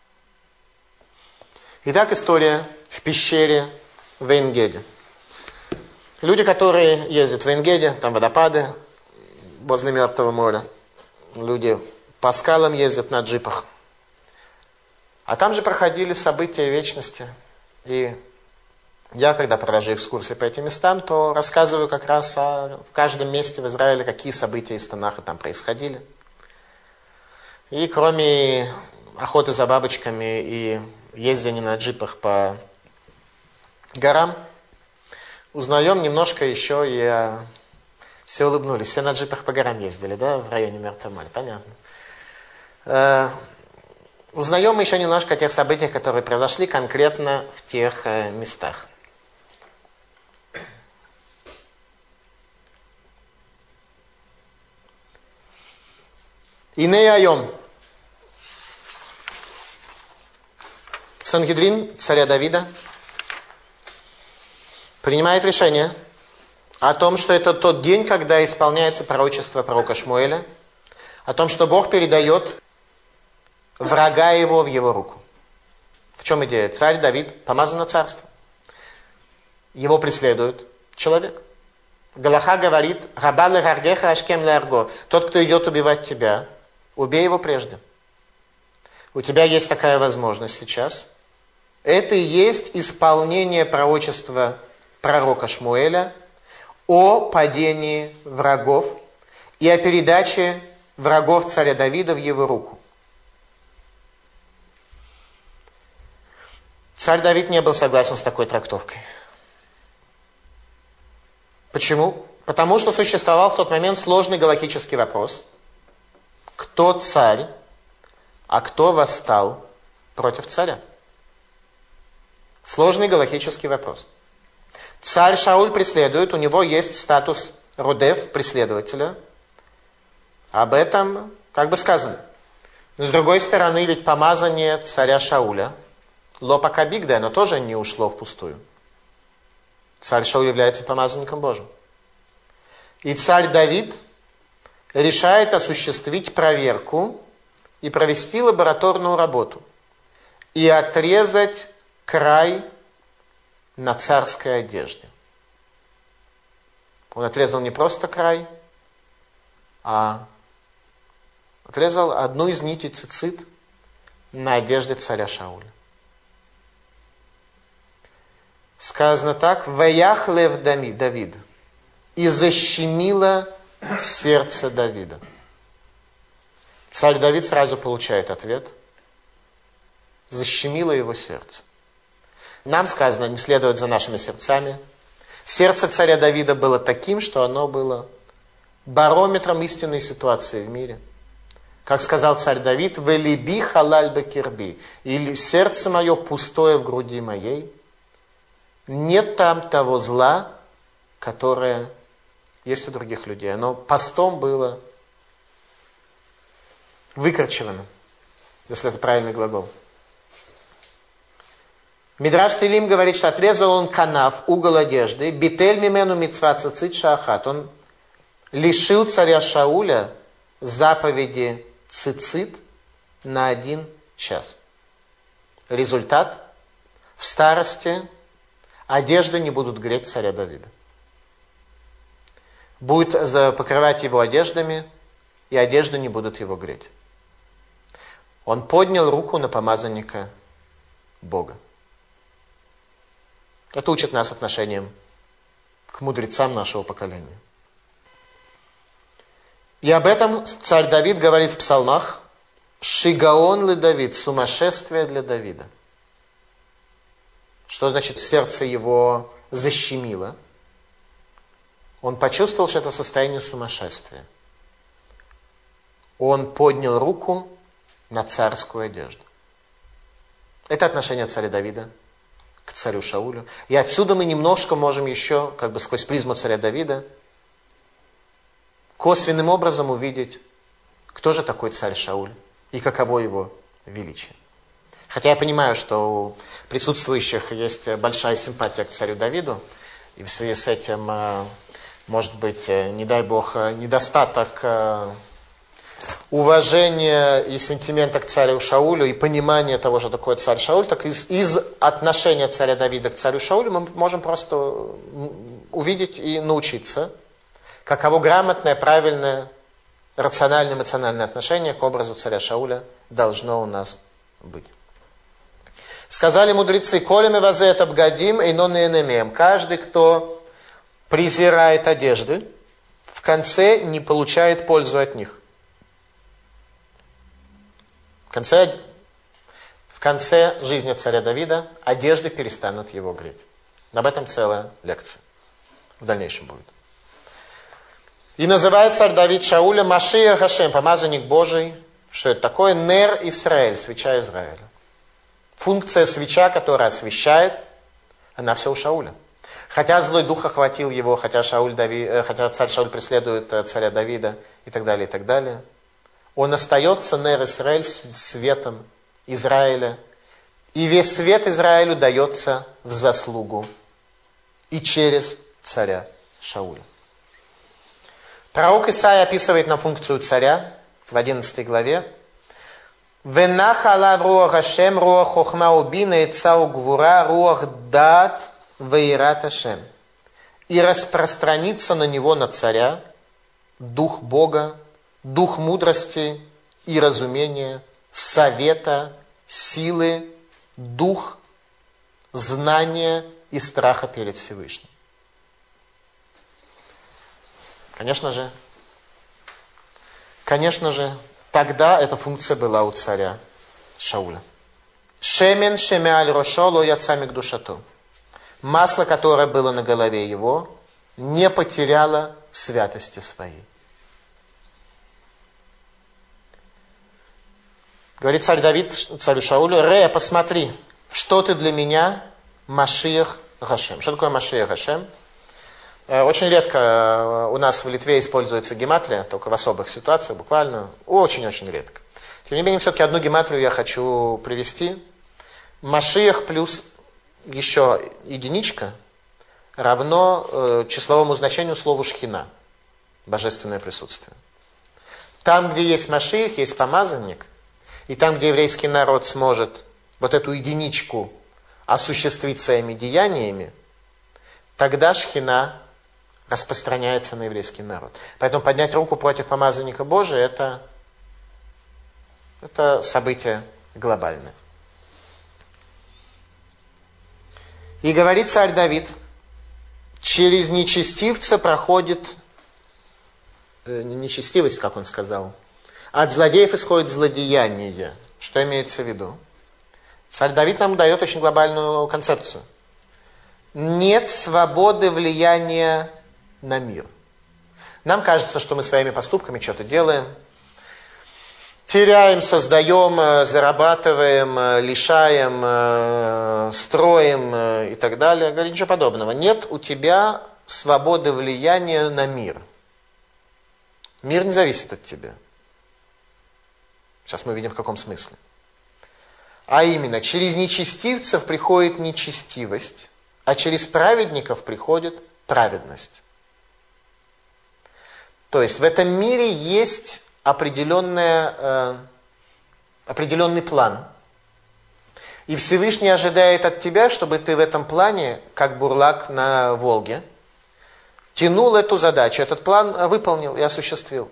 A: Итак, история в пещере в Эн-Геде. Люди, которые ездят в Эн-Геде, там водопады возле Мертвого моря. Люди по скалам ездят на джипах. А там же проходили события вечности. И я, когда провожу экскурсии по этим местам, то рассказываю как раз о в каждом месте в Израиле, какие события из Танаха там происходили. И кроме охоты за бабочками и ездения на джипах по горам, узнаем немножко еще и о... Все улыбнулись, все на джипах по горам ездили, да, в районе Мертвого моря, понятно. Э, узнаем мы еще немножко о тех событиях, которые произошли конкретно в тех э, местах. Иней Айом. Сангедрин царя Давида принимает решение о том, что это тот день, когда исполняется пророчество пророка Шмуэля, о том, что Бог передает врага его в его руку. В чем идея? Царь Давид помазан на царство. Его преследует человек. Галаха говорит: «Раба легаргеха ашкем леарго». Тот, кто идет убивать тебя, убей его прежде. У тебя есть такая возможность сейчас. Это и есть исполнение пророчества пророка Шмуэля о падении врагов и о передаче врагов царя Давида в его руку. Царь Давид не был согласен с такой трактовкой. Почему? Потому что существовал в тот момент сложный галахический вопрос. Кто царь, а кто восстал против царя? Сложный галахический вопрос. Царь Шауль преследует, у него есть статус родев, преследователя. Об этом как бы сказано. Но с другой стороны, ведь помазание царя Шауля, лопака бигда, оно тоже не ушло впустую. Царь Шауль является помазанником Божьим. И царь Давид решает осуществить проверку и провести лабораторную работу. И отрезать край на царской одежде. Он отрезал не просто край, а отрезал одну из нитей цицит на одежде царя Шауля. Сказано так: «Ваях лев Давид», и защемило сердце Давида. Царь Давид сразу получает ответ. Защемило его сердце. Нам сказано не следовать за нашими сердцами. Сердце царя Давида было таким, что оно было барометром истинной ситуации в мире. Как сказал царь Давид: «Велиби халаль бекирби», или «сердце мое пустое в груди моей». Нет там того зла, которое есть у других людей. Оно постом было выкорчевано, если это правильный глагол. Мидраш Тилим говорит, что отрезал он канав, угол одежды, битель мимену мицва цицит шаахат. Он лишил царя Шауля заповеди цицит на один час. Результат: в старости одежды не будут греть царя Давида. Будет покрывать его одеждами, и одежды не будут его греть. Он поднял руку на помазанника Бога. Это учит нас отношениям к мудрецам нашего поколения. И об этом царь Давид говорит в псалмах: «Шигаон ли Давид», сумасшествие для Давида. Что значит сердце его защемило? Он почувствовал, что это состояние сумасшествия. Он поднял руку на царскую одежду. Это отношение царя Давида к царю Шаулю. И отсюда мы немножко можем еще, как бы сквозь призму царя Давида, косвенным образом увидеть, кто же такой царь Шауль и каково его величие. Хотя я понимаю, что у присутствующих есть большая симпатия к царю Давиду, и в связи с этим, может быть, не дай бог, недостаток уважения и сентимента к царю Шаулю и понимания того, что такое царь Шауль, так из, из отношения царя Давида к царю Шаулю мы можем просто увидеть и научиться, каково грамотное, правильное, рациональное, эмоциональное отношение к образу царя Шауля должно у нас быть. Сказали мудрецы: «Колем и вазе это бгадим, и нон и энемеем». Каждый, кто презирает одежды, в конце не получает пользу от них. В конце, в конце жизни царя Давида одежды перестанут его греть. Об этом целая лекция в дальнейшем будет. И называет царь Давид Шауля Машиах Хашем, помазанник Божий. Что это такое? Нер Исраэль, свеча Израиля. Функция свеча, которая освещает, она все у Шауля. Хотя злой дух охватил его, хотя, Шауль Дави, хотя царь Шауль преследует царя Давида и так далее, и так далее, он остается Нер Исраэль светом Израиля. И весь свет Израилю дается в заслугу и через царя Шауля. Пророк Исаия описывает нам функцию царя в одиннадцатой главе. «Венах алав руах Ашем, руах хохма убина, эцау гвура, руах дат ваират Ашем». И распространится на него, на царя, дух Бога, дух мудрости и разумения, совета, силы, дух знания и страха перед Всевышним. Конечно же, конечно же, тогда эта функция была у царя Шауля. Шемен шемеаль рошо ло яца микдушато. Масло, которое было на голове его, не потеряло святости своей. Говорит царь Давид царю Шаулю: «Ре, посмотри, что ты для меня, Машиах Хашем». Что такое Машиах Хашем? Очень редко у нас в Литве используется гематрия, только в особых ситуациях, буквально, очень-очень редко. Тем не менее, все-таки одну гематрию я хочу привести. Машиах плюс еще единичка равно э, числовому значению слову шхина, божественное присутствие. Там, где есть Машиах, есть помазанник, и там, где еврейский народ сможет вот эту единичку осуществить своими деяниями, тогда шхина распространяется на еврейский народ. Поэтому поднять руку против помазанника Божия это, это событие глобальное. И говорит царь Давид: через нечестивца проходит, э, нечестивость, как он сказал, от злодеев исходит злодеяние. Что имеется в виду? Царь Давид нам дает очень глобальную концепцию. Нет свободы влияния на мир. Нам кажется, что мы своими поступками что-то делаем, теряем, создаем, зарабатываем, лишаем, строим и так далее. Говорит, ничего подобного. Нет у тебя свободы влияния на мир. Мир не зависит от тебя. Сейчас мы увидим, в каком смысле. А именно, через нечестивцев приходит нечестивость, а через праведников приходит праведность. То есть в этом мире есть определенная, э, определенный план. И Всевышний ожидает от тебя, чтобы ты в этом плане, как бурлак на Волге, тянул эту задачу, этот план выполнил и осуществил.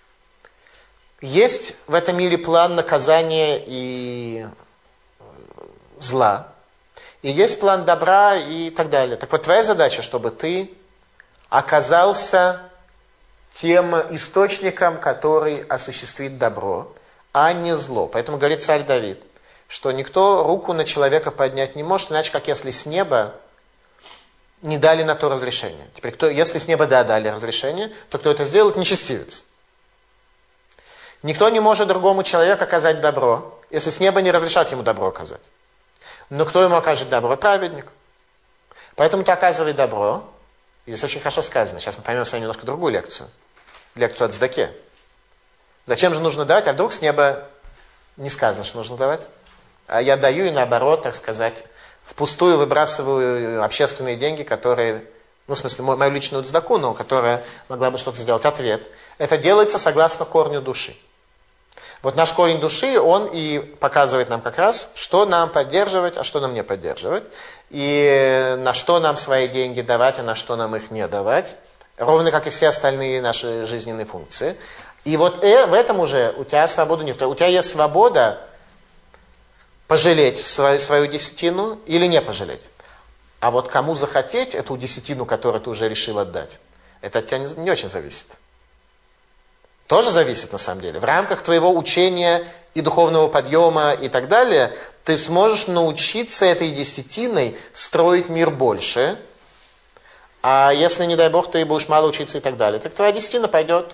A: Есть в этом мире план наказания и зла, и есть план добра и так далее. Так вот, твоя задача, чтобы ты оказался тем источником, который осуществит добро, а не зло. Поэтому говорит царь Давид, что никто руку на человека поднять не может, иначе как если с неба не дали на то разрешение. Теперь, кто, если с неба да, дали разрешение, то кто это сделает, нечестивец. Никто не может другому человеку оказать добро, если с неба не разрешат ему добро оказать. Но кто ему окажет добро? Праведник. Поэтому ты оказывай добро. И здесь очень хорошо сказано. Сейчас мы поймем с вами немножко другую лекцию. Лекцию о цдаке. Зачем же нужно давать? А вдруг с неба не сказано, что нужно давать? А я даю и наоборот, так сказать, впустую выбрасываю общественные деньги, которые, ну, в смысле, мою личную цдаку, но которая могла бы что-то сделать. Ответ. Это делается согласно корню души. Вот наш корень души, он и показывает нам как раз, что нам поддерживать, а что нам не поддерживать. И на что нам свои деньги давать, а на что нам их не давать. Ровно как и все остальные наши жизненные функции. И вот в этом уже у тебя свобода нет. У тебя есть свобода пожалеть свою, свою десятину или не пожалеть. А вот кому захотеть эту десятину, которую ты уже решил отдать, это от тебя не, не очень зависит. Тоже зависит на самом деле. В рамках твоего учения и духовного подъема и так далее, ты сможешь научиться этой десятиной строить мир больше. А если, не дай бог, ты будешь мало учиться и так далее, так твоя десятина пойдет...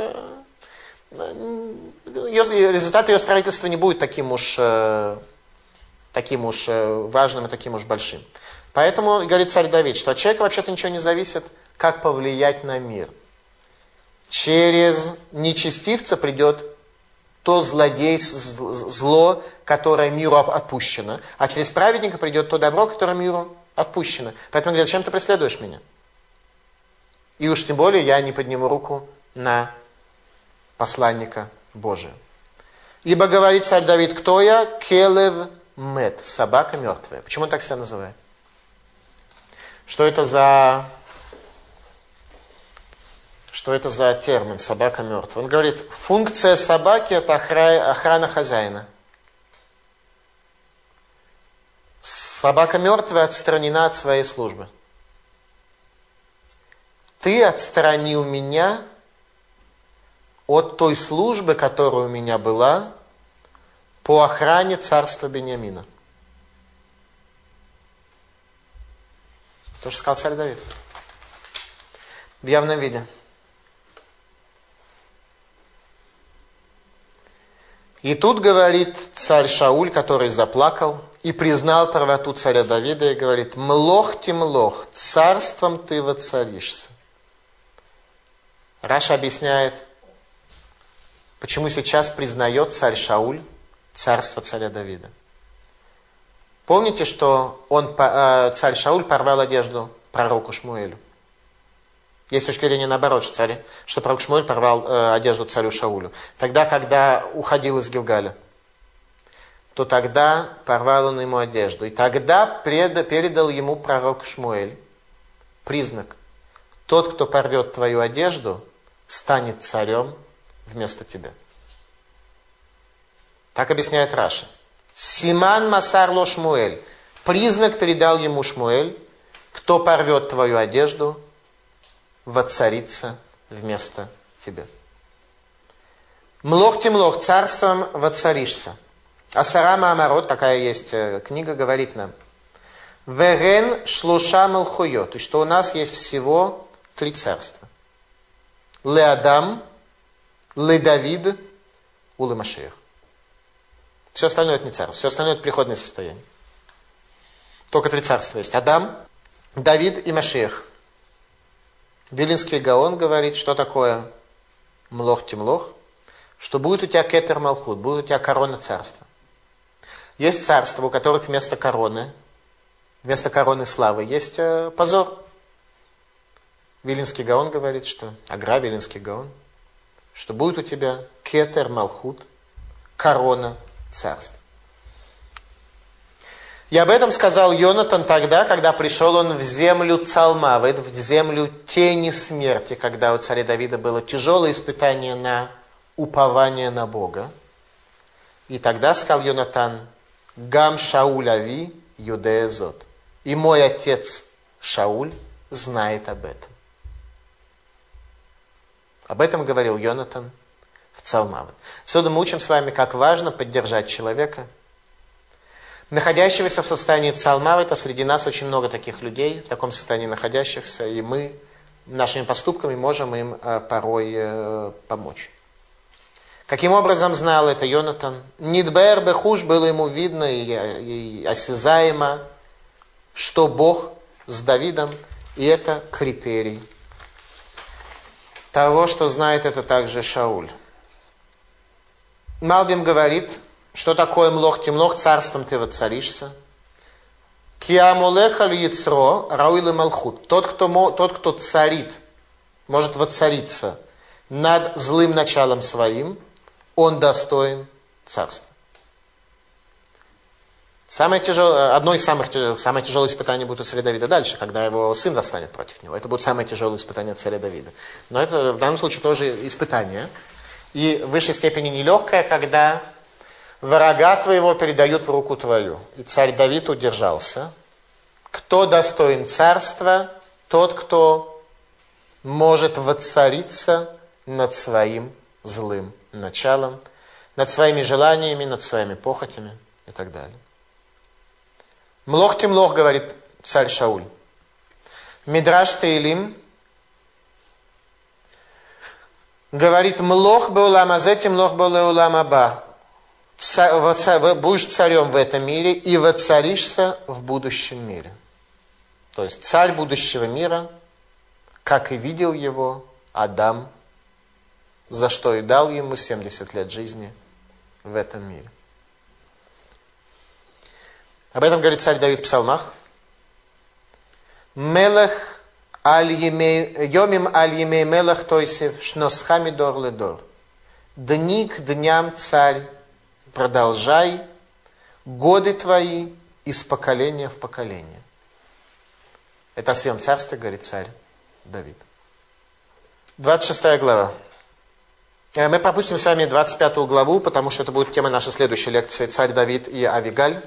A: Ее, результат ее строительства не будет таким уж, таким уж важным и таким уж большим. Поэтому говорит царь Давид, что от человека вообще-то ничего не зависит, как повлиять на мир. Через нечестивца придет то злодейство, зло, которое миру отпущено, а через праведника придет то добро, которое миру отпущено. Поэтому говорит, зачем ты преследуешь меня? И уж тем более я не подниму руку на посланника Божия. Ибо говорит царь Давид, кто я? Келев мет, собака мертвая. Почему он так себя называет? Что это за... Что это за термин «собака мертвая»? Он говорит, функция собаки – это охрана хозяина. Собака мертвая отстранена от своей службы. Ты отстранил меня от той службы, которая у меня была по охране царства Беньямина. То, что сказал царь Давид. В явном виде. И тут говорит царь Шауль, который заплакал и признал правоту царя Давида, и говорит, «Млох ти млох, царством ты воцаришься». Раша объясняет, почему сейчас признает царь Шауль царство царя Давида. Помните, что он, царь Шауль порвал одежду пророку Шмуэлю? Есть точка зрения наоборот, что, царь, что пророк Шмуэль порвал э, одежду царю Шаулю. Тогда, когда уходил из Гилгаля, то тогда порвал он ему одежду. И тогда пред, передал ему пророк Шмуэль признак. Тот, кто порвет твою одежду, станет царем вместо тебя. Так объясняет Раша. Симан масар ло Шмуэль. Признак передал ему Шмуэль. Кто порвет твою одежду, воцарится вместо тебя. Млох ти млох, царством воцаришься. Асара Маамарот, такая есть книга, говорит нам. Верен шлуша мелхойот, и что у нас есть всего три царства. Ле Адам, Ле Давид, Уле Машиах. Все остальное это не царство, все остальное это приходное состояние. Только три царства есть. Адам, Давид и Машиах. Вилинский Гаон говорит, что такое млох-тимлох, что будет у тебя кетер малхут, будет у тебя корона царства. Есть царства, у которых вместо короны, вместо короны славы есть э, позор. Вилинский Гаон говорит, что, Агра Вилинский Гаон, что будет у тебя кетер малхут, корона царства. И об этом сказал Йонатан тогда, когда пришел он в землю Цалмавет, в землю тени смерти, когда у царя Давида было тяжелое испытание на упование на Бога. И тогда сказал Йонатан: «Гам Шауль ави юдея зот». И мой отец Шауль знает об этом. Об этом говорил Йонатан в Цалмавет. Отсюда мы учим с вами, как важно поддержать человека, находящегося в состоянии Цалмавета. Среди нас очень много таких людей, в таком состоянии находящихся, и мы нашими поступками можем им э, порой э, помочь. Каким образом знал это Йонатан? Нидбер бехуш, было ему видно и, и осязаемо, что Бог с Давидом, и это критерий того, что знает это также Шауль. Малбим говорит, что такое млох темлох, царством ты воцаришься. Киамулехаль яцро рауилы малхут. Тот, кто, тот, кто царит, может воцариться над злым началом своим, он достоин царства. Самое тяжелое, одно из самых тяжелых, самое тяжелое испытание будет у царя Давида дальше, когда его сын восстанет против него. Это будет самое тяжелое испытание царя Давида. Но это в данном случае тоже испытание. И в высшей степени нелегкое, когда врага твоего передают в руку твою. И царь Давид удержался. Кто достоин царства? Тот, кто может воцариться над своим злым началом, над своими желаниями, над своими похотями и так далее. Млох темлох, говорит царь Шауль. Мидраш Теилим говорит: млох беулам азе, темлох беулам аба. Будешь царем в этом мире и воцаришься в будущем мире. То есть царь будущего мира, как и видел его Адам, за что и дал ему семьдесят лет жизни в этом мире. Об этом говорит царь Давид в псалмах. Мелех йомим аль емей мелех тойсев шносхами дор ледор. Дни к дням, царь, продолжай годы твои из поколения в поколение. Это о своем царстве говорит царь Давид. двадцать шестая глава. Мы пропустим с вами двадцать пятую главу, потому что это будет тема нашей следующей лекции: царь Давид и Авигаль.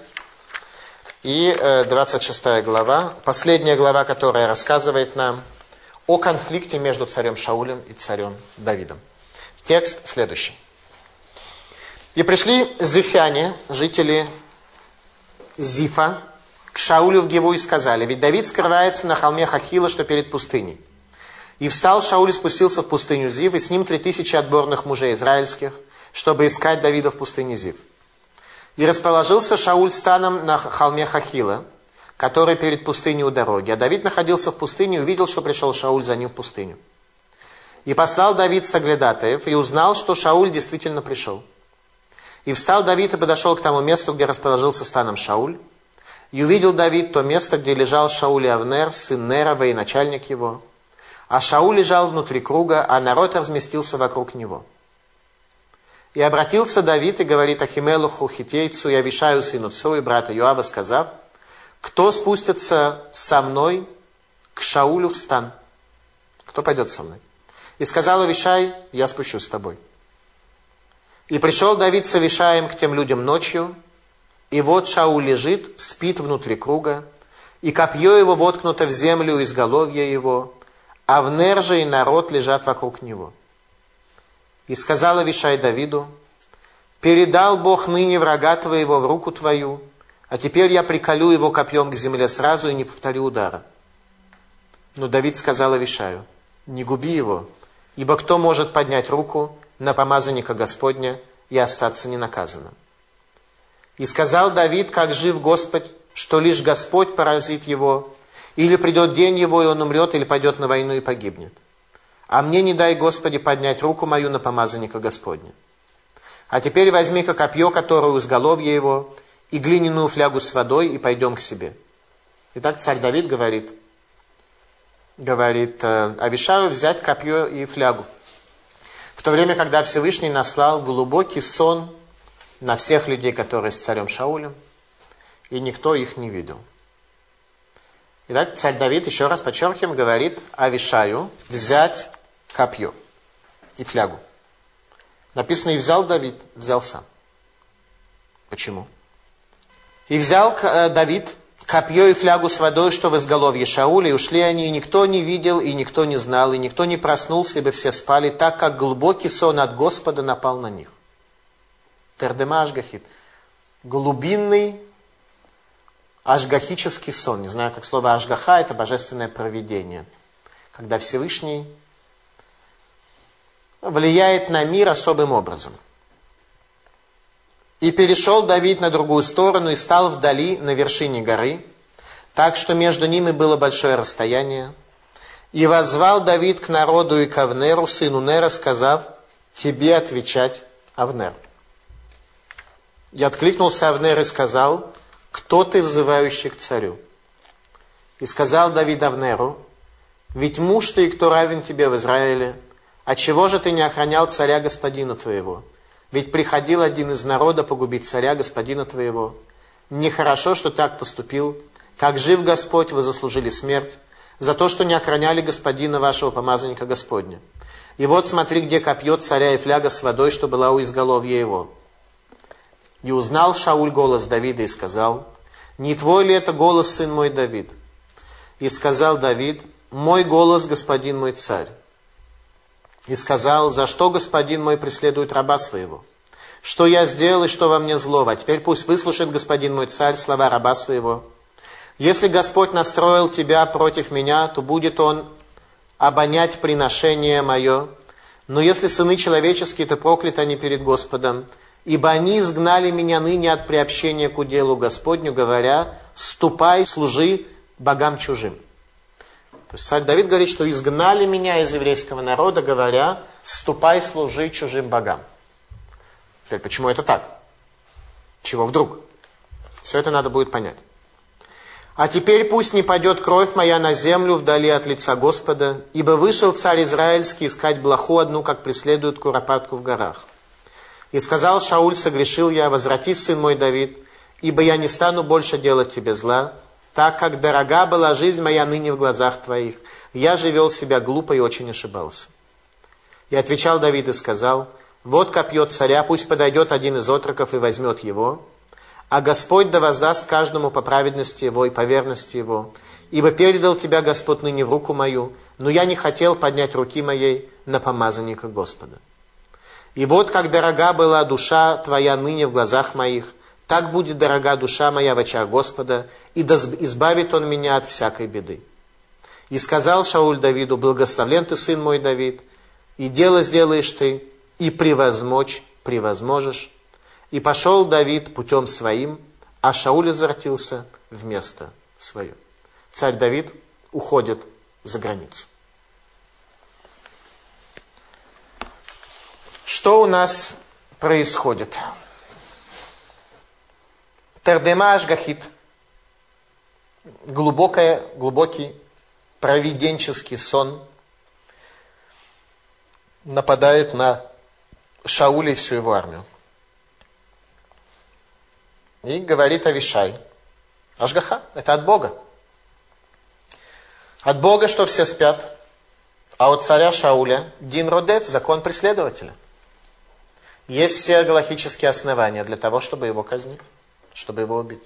A: И двадцать шестая глава, последняя глава, которая рассказывает нам о конфликте между царем Шаулем и царем Давидом. Текст следующий. «И пришли зифяне, жители Зифа, к Шаулю в Геву и сказали: ведь Давид скрывается на холме Хахила, что перед пустыней. И встал Шауль и спустился в пустыню Зив, и с ним три тысячи отборных мужей израильских, чтобы искать Давида в пустыне Зив. И расположился Шауль станом на холме Хахила, который перед пустыней у дороги. А Давид находился в пустыне и увидел, что пришел Шауль за ним в пустыню. И послал Давид соглядатаев, и узнал, что Шауль действительно пришел. И встал Давид и подошел к тому месту, где расположился станом Шауль. И увидел Давид то место, где лежал Шауль и Авнер, сын Нера, военачальник его. А Шауль лежал внутри круга, а народ разместился вокруг него. И обратился Давид и говорит Ахимелуху хитейцу и Авишаю сыну Цу и брата Йоава, сказав: кто спустится со мной к Шаулю в стан? Кто пойдет со мной? И сказал Авишай: я спущусь с тобой. И пришел Давид с Авишаем к тем людям ночью, и вот Шауль лежит, спит внутри круга, и копье его воткнуто в землю у изголовья его, а Авнер же и народ лежат вокруг него. И сказал Авишай Давиду: передал Бог ныне врага твоего в руку твою, а теперь я приколю его копьем к земле сразу и не повторю удара. Но Давид сказал Авишаю: не губи его, ибо кто может поднять руку на помазанника Господня и остаться ненаказанным? И сказал Давид: как жив Господь, что лишь Господь поразит его, или придет день его, и он умрет, или пойдет на войну и погибнет. А мне не дай, Господи, поднять руку мою на помазанника Господня. А теперь возьми-ка копье, которое у изголовья его, и глиняную флягу с водой, и пойдем к себе. Итак, царь Давид говорит, говорит Авишаю взять копье и флягу. В то время, когда Всевышний наслал глубокий сон на всех людей, которые с царем Шаулем, и никто их не видел. Итак, царь Давид, еще раз подчеркиваем, говорит Авишаю взять копье и флягу. Написано, и взял Давид, взял сам. Почему? И взял Давид копье и флягу с водой, что в изголовье Шауля, и ушли они, и никто не видел, и никто не знал, и никто не проснулся, ибо все спали, так как глубокий сон от Господа напал на них. Тердема Ашгахит. Глубинный ашгахический сон. Не знаю, как слово Ашгаха, это божественное провидение. Когда Всевышний влияет на мир особым образом. И перешел Давид на другую сторону и стал вдали на вершине горы, так что между ними было большое расстояние. И воззвал Давид к народу и к Авнеру, сыну Нера, сказав, тебе отвечать, Авнер. И откликнулся Авнер и сказал, кто ты, взывающий к царю? И сказал Давид Авнеру, ведь муж ты, и кто равен тебе в Израиле, отчего же ты не охранял царя господина твоего? Ведь приходил один из народа погубить царя господина твоего. Нехорошо, что так поступил. Как жив Господь, вы заслужили смерть за то, что не охраняли господина вашего помазанника Господня. И вот смотри, где копье царя и фляга с водой, что была у изголовья его. И узнал Шауль голос Давида и сказал, не твой ли это голос, сын мой Давид? И сказал Давид, мой голос, господин мой царь. И сказал, за что господин мой преследует раба своего? Что я сделал и что во мне злого? А теперь пусть выслушает господин мой царь слова раба своего. Если Господь настроил тебя против меня, то будет он обонять приношение мое. Но если сыны человеческие, то прокляты они перед Господом. Ибо они изгнали меня ныне от приобщения к уделу Господню, говоря, ступай, служи богам чужим. То есть царь Давид говорит, что изгнали меня из еврейского народа, говоря, ступай, служи чужим богам. Теперь, почему это так? Чего вдруг? Все это надо будет понять. А теперь пусть не падет кровь моя на землю вдали от лица Господа, ибо вышел царь израильский искать блоху одну, как преследуют куропатку в горах. И сказал Шауль, согрешил я, возвратись, сын мой Давид, ибо я не стану больше делать тебе зла, так как дорога была жизнь моя ныне в глазах твоих. Я же вел себя глупо и очень ошибался. И отвечал Давид и сказал, вот копье царя, пусть подойдет один из отроков и возьмет его, а Господь да воздаст каждому по праведности его и по верности его, ибо передал тебя Господь ныне в руку мою, но я не хотел поднять руки моей на помазанника Господа. И вот как дорога была душа твоя ныне в глазах моих, так будет дорога душа моя в очах Господа, и да избавит он меня от всякой беды. И сказал Шауль Давиду, благословлен ты, сын мой Давид, и дело сделаешь ты, и превозмочь превозможешь. И пошел Давид путем своим, а Шауль возвратился в место свое. Царь Давид уходит за границу. Что у нас происходит? Тердема Ашгахит, глубокий, глубокий провиденческий сон, нападает на Шауля и всю его армию. И говорит Авишай, Ашгаха, это от Бога. От Бога, что все спят, а от царя Шауля Дин Родев, закон преследователя. Есть все галахические основания для того, чтобы его казнить, чтобы его убить.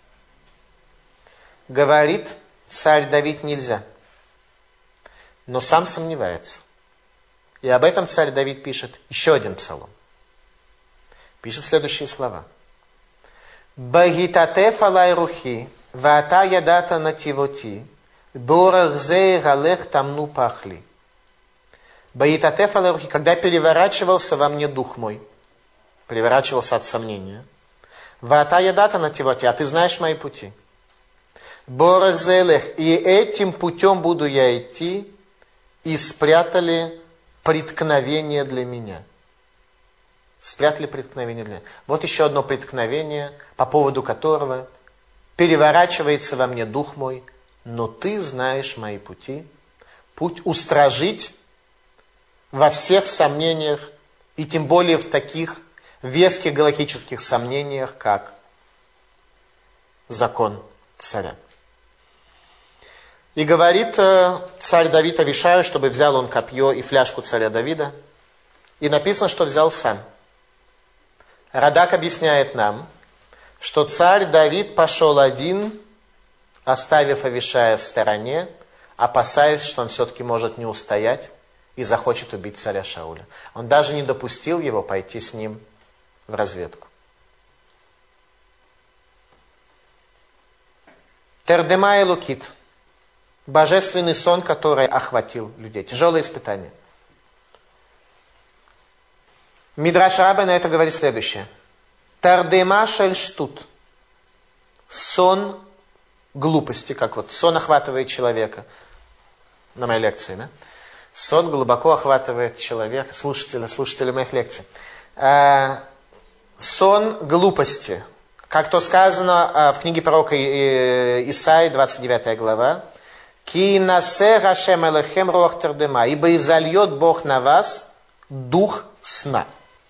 A: Говорит царь Давид нельзя, но сам сомневается. И об этом царь Давид пишет еще один псалом. Пишет следующие слова. «Багитатеф алай рухи, ваата ядата нативоти, борах зе галех тамну пахли». «Багитатеф алай рухи», когда переворачивался во мне дух мой, переворачивался от сомнения. «Ваата ядата нативоти», а ты знаешь мои пути. «Борах зе элех», и этим путем буду я идти, и спрятали преткновение для меня. Спрятали преткновение для меня. Вот еще одно преткновение, по поводу которого переворачивается во мне дух мой, но ты знаешь мои пути. Путь устражить во всех сомнениях, и тем более в таких веских галактических сомнениях, как закон царя. И говорит царь Давид Авишаю, чтобы взял он копье и фляжку царя Давида. И написано, что взял сам. Радак объясняет нам, что царь Давид пошел один, оставив Авишая в стороне, опасаясь, что он все-таки может не устоять и захочет убить царя Шауля. Он даже не допустил его пойти с ним в разведку. Тердема и Лукит. Божественный сон, который охватил людей. Тяжелое испытание. Мидраш Раба на это говорит следующее. Тардема шель штут. Сон глупости, как вот сон охватывает человека. На моей лекции, да? Сон глубоко охватывает человека, слушателя, слушателя моих лекций. А, сон глупости. Как то сказано в книге пророка Исаии, двадцать девятая глава. «Ки насе Хашем элохем руах тердема», ибо изольет Бог на вас дух сна.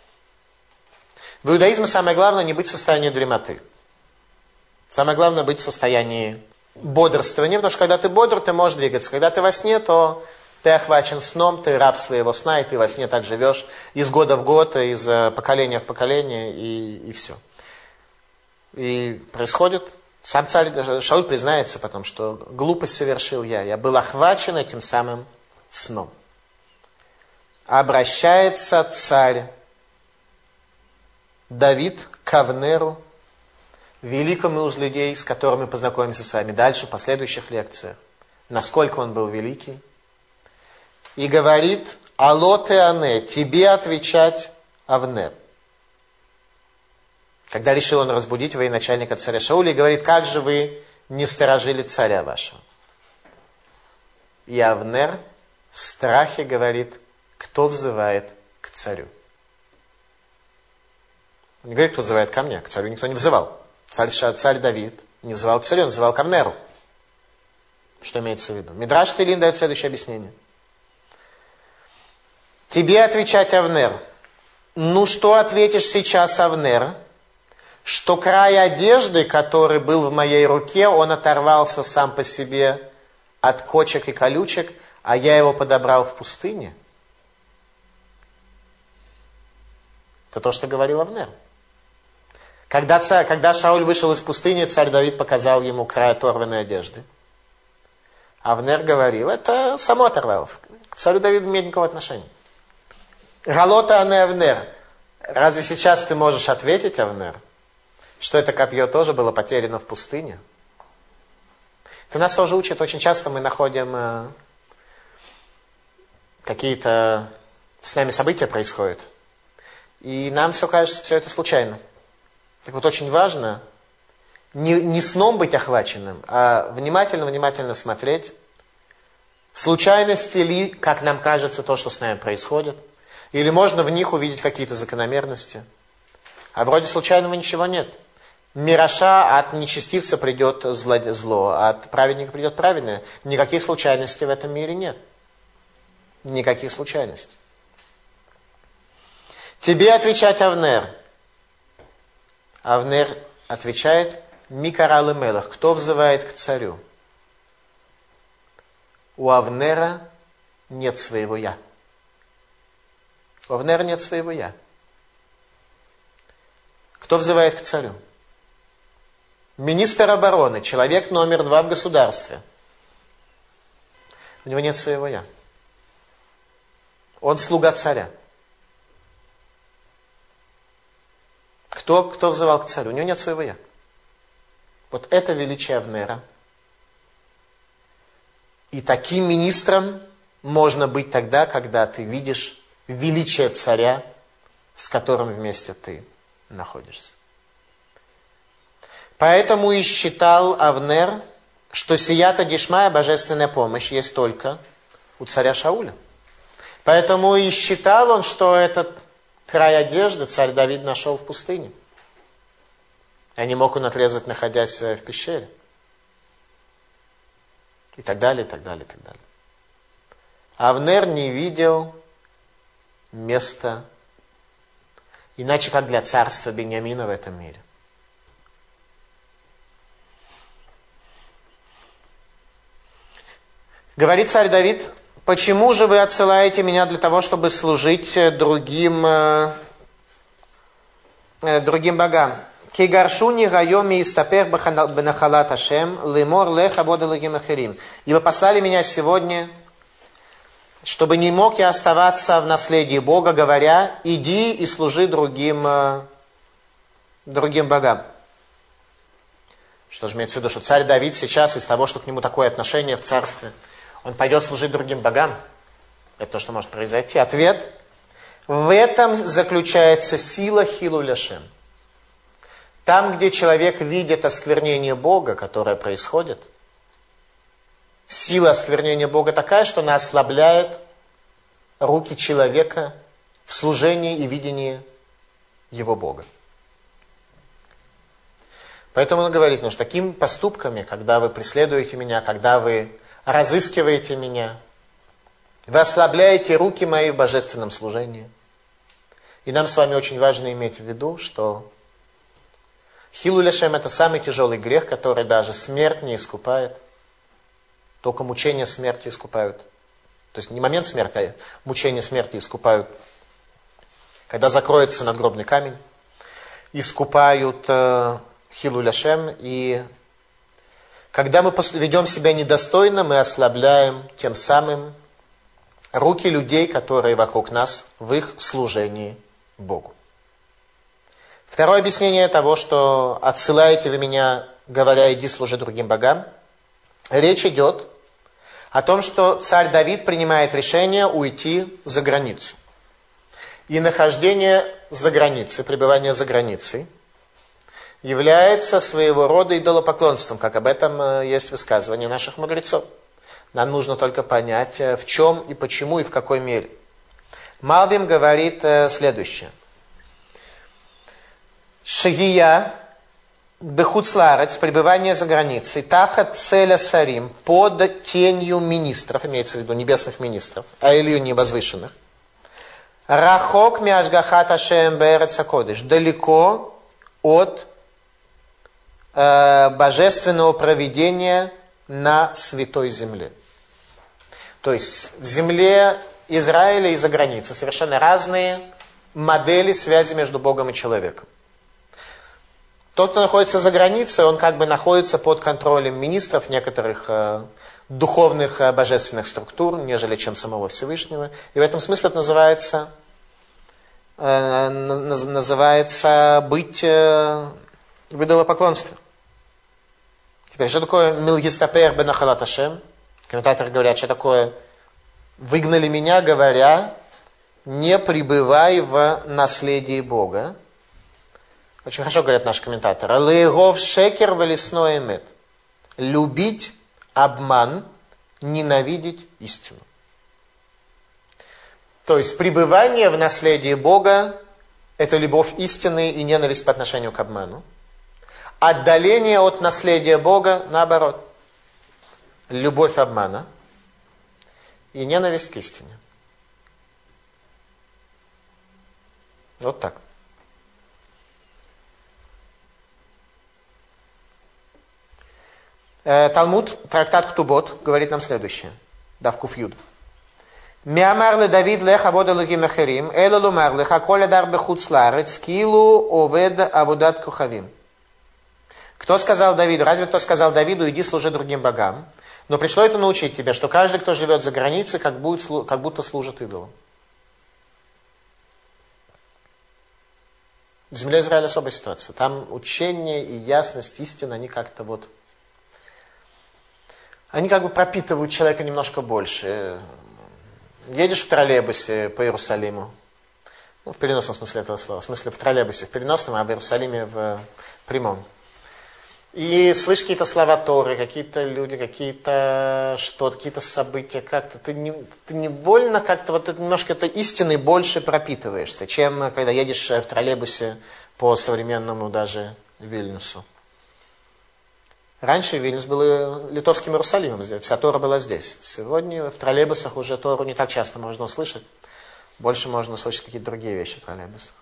A: В иудаизме самое главное не быть в состоянии дремоты. Самое главное быть в состоянии бодрствования, потому что когда ты бодр, ты можешь двигаться. Когда ты во сне, то ты охвачен сном, ты раб своего сна, и ты во сне так живешь из года в год, из поколения в поколение, и, и все. И происходит, сам царь Шауль признается потом, что глупость совершил я, я был охвачен этим самым сном. Обращается царь Давид к Авнеру, великому из людей, с которыми познакомимся с вами дальше, в последующих лекциях, насколько он был великий, и говорит: «Алло те ане, тебе отвечать, Авнер». Когда решил он разбудить военачальника царя Шауля, и говорит: «Как же вы не сторожили царя вашего?» И Авнер в страхе говорит: «Кто взывает к царю?» Он не говорит, кто взывает ко мне, к царю никто не взывал. Царь, царь Давид не взывал к царю, он взывал к Авнеру. Что имеется в виду? Мидраш Теилим дает следующее объяснение. Тебе отвечать, Авнер. Ну что ответишь сейчас, Авнер? Что край одежды, который был в моей руке, он оторвался сам по себе от кочек и колючек, а я его подобрал в пустыне? Это то, что говорил Авнер. Когда, царь, когда Шауль вышел из пустыни, царь Давид показал ему край оторванной одежды. Авнер говорил: это само оторвалось. К царю Давиду не имеет никакого отношения. Галота ане Авнер. Разве сейчас ты можешь ответить, Авнер, что это копье тоже было потеряно в пустыне? Это нас тоже учит. Очень часто мы находим э, какие-то с нами события происходят. И нам все кажется, все это случайно. Так вот, очень важно не, не сном быть охваченным, а внимательно-внимательно смотреть, случайности ли, как нам кажется, то, что с нами происходит, или можно в них увидеть какие-то закономерности. А вроде случайного ничего нет. Мираша от нечестивца придет зло, а от праведника придет праведное. Никаких случайностей в этом мире нет. Никаких случайностей. Тебе отвечать, Авнер. Авнер отвечает: Микарал и Мелах. Кто взывает к царю? У Авнера нет своего «я». У Авнера нет своего «я». Кто взывает к царю? Министр обороны, человек номер два в государстве. У него нет своего «я». Он слуга царя. Кто, кто взывал к царю? У него нет своего «я». Вот это величие Авнера. И таким министром можно быть тогда, когда ты видишь величие царя, с которым вместе ты находишься. Поэтому и считал Авнер, что сията дишмая, божественная помощь, есть только у царя Шауля. Поэтому и считал он, что этот край одежды царь Давид нашел в пустыне. А не мог он отрезать, находясь в пещере. И так далее, и так далее, и так далее. Авнер не видел места, иначе как для царства Беньямина в этом мире. Говорит царь Давид: почему же вы отсылаете меня для того, чтобы служить другим, э, другим богам? Ки гаршуни гайоми истапер бенахалат Ашем лемор лех абод элагим ахирим. Ибо послали меня сегодня, чтобы не мог я оставаться в наследии Бога, говоря: иди и служи другим, э, другим богам. Что же имеется в виду, что царь Давид сейчас из того, что к нему такое отношение в царстве, он пойдет служить другим богам? Это то, что может произойти. Ответ: в этом заключается сила хилуль Ашем. Там, где человек видит осквернение Бога, которое происходит, сила осквернения Бога такая, что она ослабляет руки человека в служении и видении его Бога. Поэтому он говорит, ну, что такими поступками, когда вы преследуете меня, когда вы разыскиваете меня, вы ослабляете руки мои в божественном служении. И нам с вами очень важно иметь в виду, что хилуль Ашем — это самый тяжелый грех, который даже смерть не искупает. Только мучения смерти искупают. То есть не момент смерти, а мучения смерти искупают. Когда закроется надгробный камень, искупают э, хилуль Ашем. И когда мы ведем себя недостойно, мы ослабляем тем самым руки людей, которые вокруг нас, в их служении Богу. Второе объяснение того, что отсылаете вы меня, говоря: иди служи другим богам. Речь идет о том, что царь Давид принимает решение уйти за границу. И нахождение за границей, пребывание за границей, является своего рода идолопоклонством, как об этом есть высказывание наших мудрецов. Нам нужно только понять, в чем и почему и в какой мере. Малбим говорит следующее. Шагия бехуцларец, пребывание за границей, тахат целя сарим, под тенью министров, имеется в виду небесных министров, а или невозвышенных. Рахок миашгахат Ашем беэрец акодыш, далеко от э, божественного провидения на святой земле. То есть в земле Израиля и за границей совершенно разные модели связи между Богом и человеком. Тот, кто находится за границей, он как бы находится под контролем министров некоторых э, духовных э, божественных структур, нежели чем самого Всевышнего. И в этом смысле это называется, э, называется быть э, в идолопоклонстве. Теперь, что такое милгистапер бенахалат Ашем? Комментаторы говорят, что такое выгнали меня, говоря: не пребывай в наследии Бога. Очень хорошо говорят наши комментаторы. Леегов шекер велесной эмет. Любить обман, ненавидеть истину. То есть пребывание в наследии Бога — это любовь истины и ненависть по отношению к обману. Отдаление от наследия Бога, наоборот, любовь обмана и ненависть к истине. Вот так. Талмуд, трактат Ктубот, говорит нам следующее. Давкуф Юд. Миамар ле Давид лех авод элогим ахирим, эле лумар леха коль адар бехуц лаарец, килу овед аводат кухавим. Кто сказал Давиду, разве кто сказал Давиду: иди служи другим богам? Но пришло это научить тебя, что каждый, кто живет за границей, как, будет, как будто служит идолам. В земле Израиля особая ситуация. Там учение и ясность, истина, они как-то вот... Они как бы пропитывают человека немножко больше. Едешь в троллейбусе по Иерусалиму. Ну, в переносном смысле этого слова. В смысле в троллейбусе в переносном, а в Иерусалиме в прямом. И слышишь какие-то слова Торы, какие-то люди, какие-то что-то, какие-то события, как-то. Ты, не, ты невольно как-то вот немножко этой истиной больше пропитываешься, чем когда едешь в троллейбусе по современному даже Вильнюсу. Раньше Вильнюс был литовским Иерусалимом, вся Тора была здесь. Сегодня в троллейбусах уже Тору не так часто можно услышать. Больше можно слышать какие-то другие вещи в троллейбусах.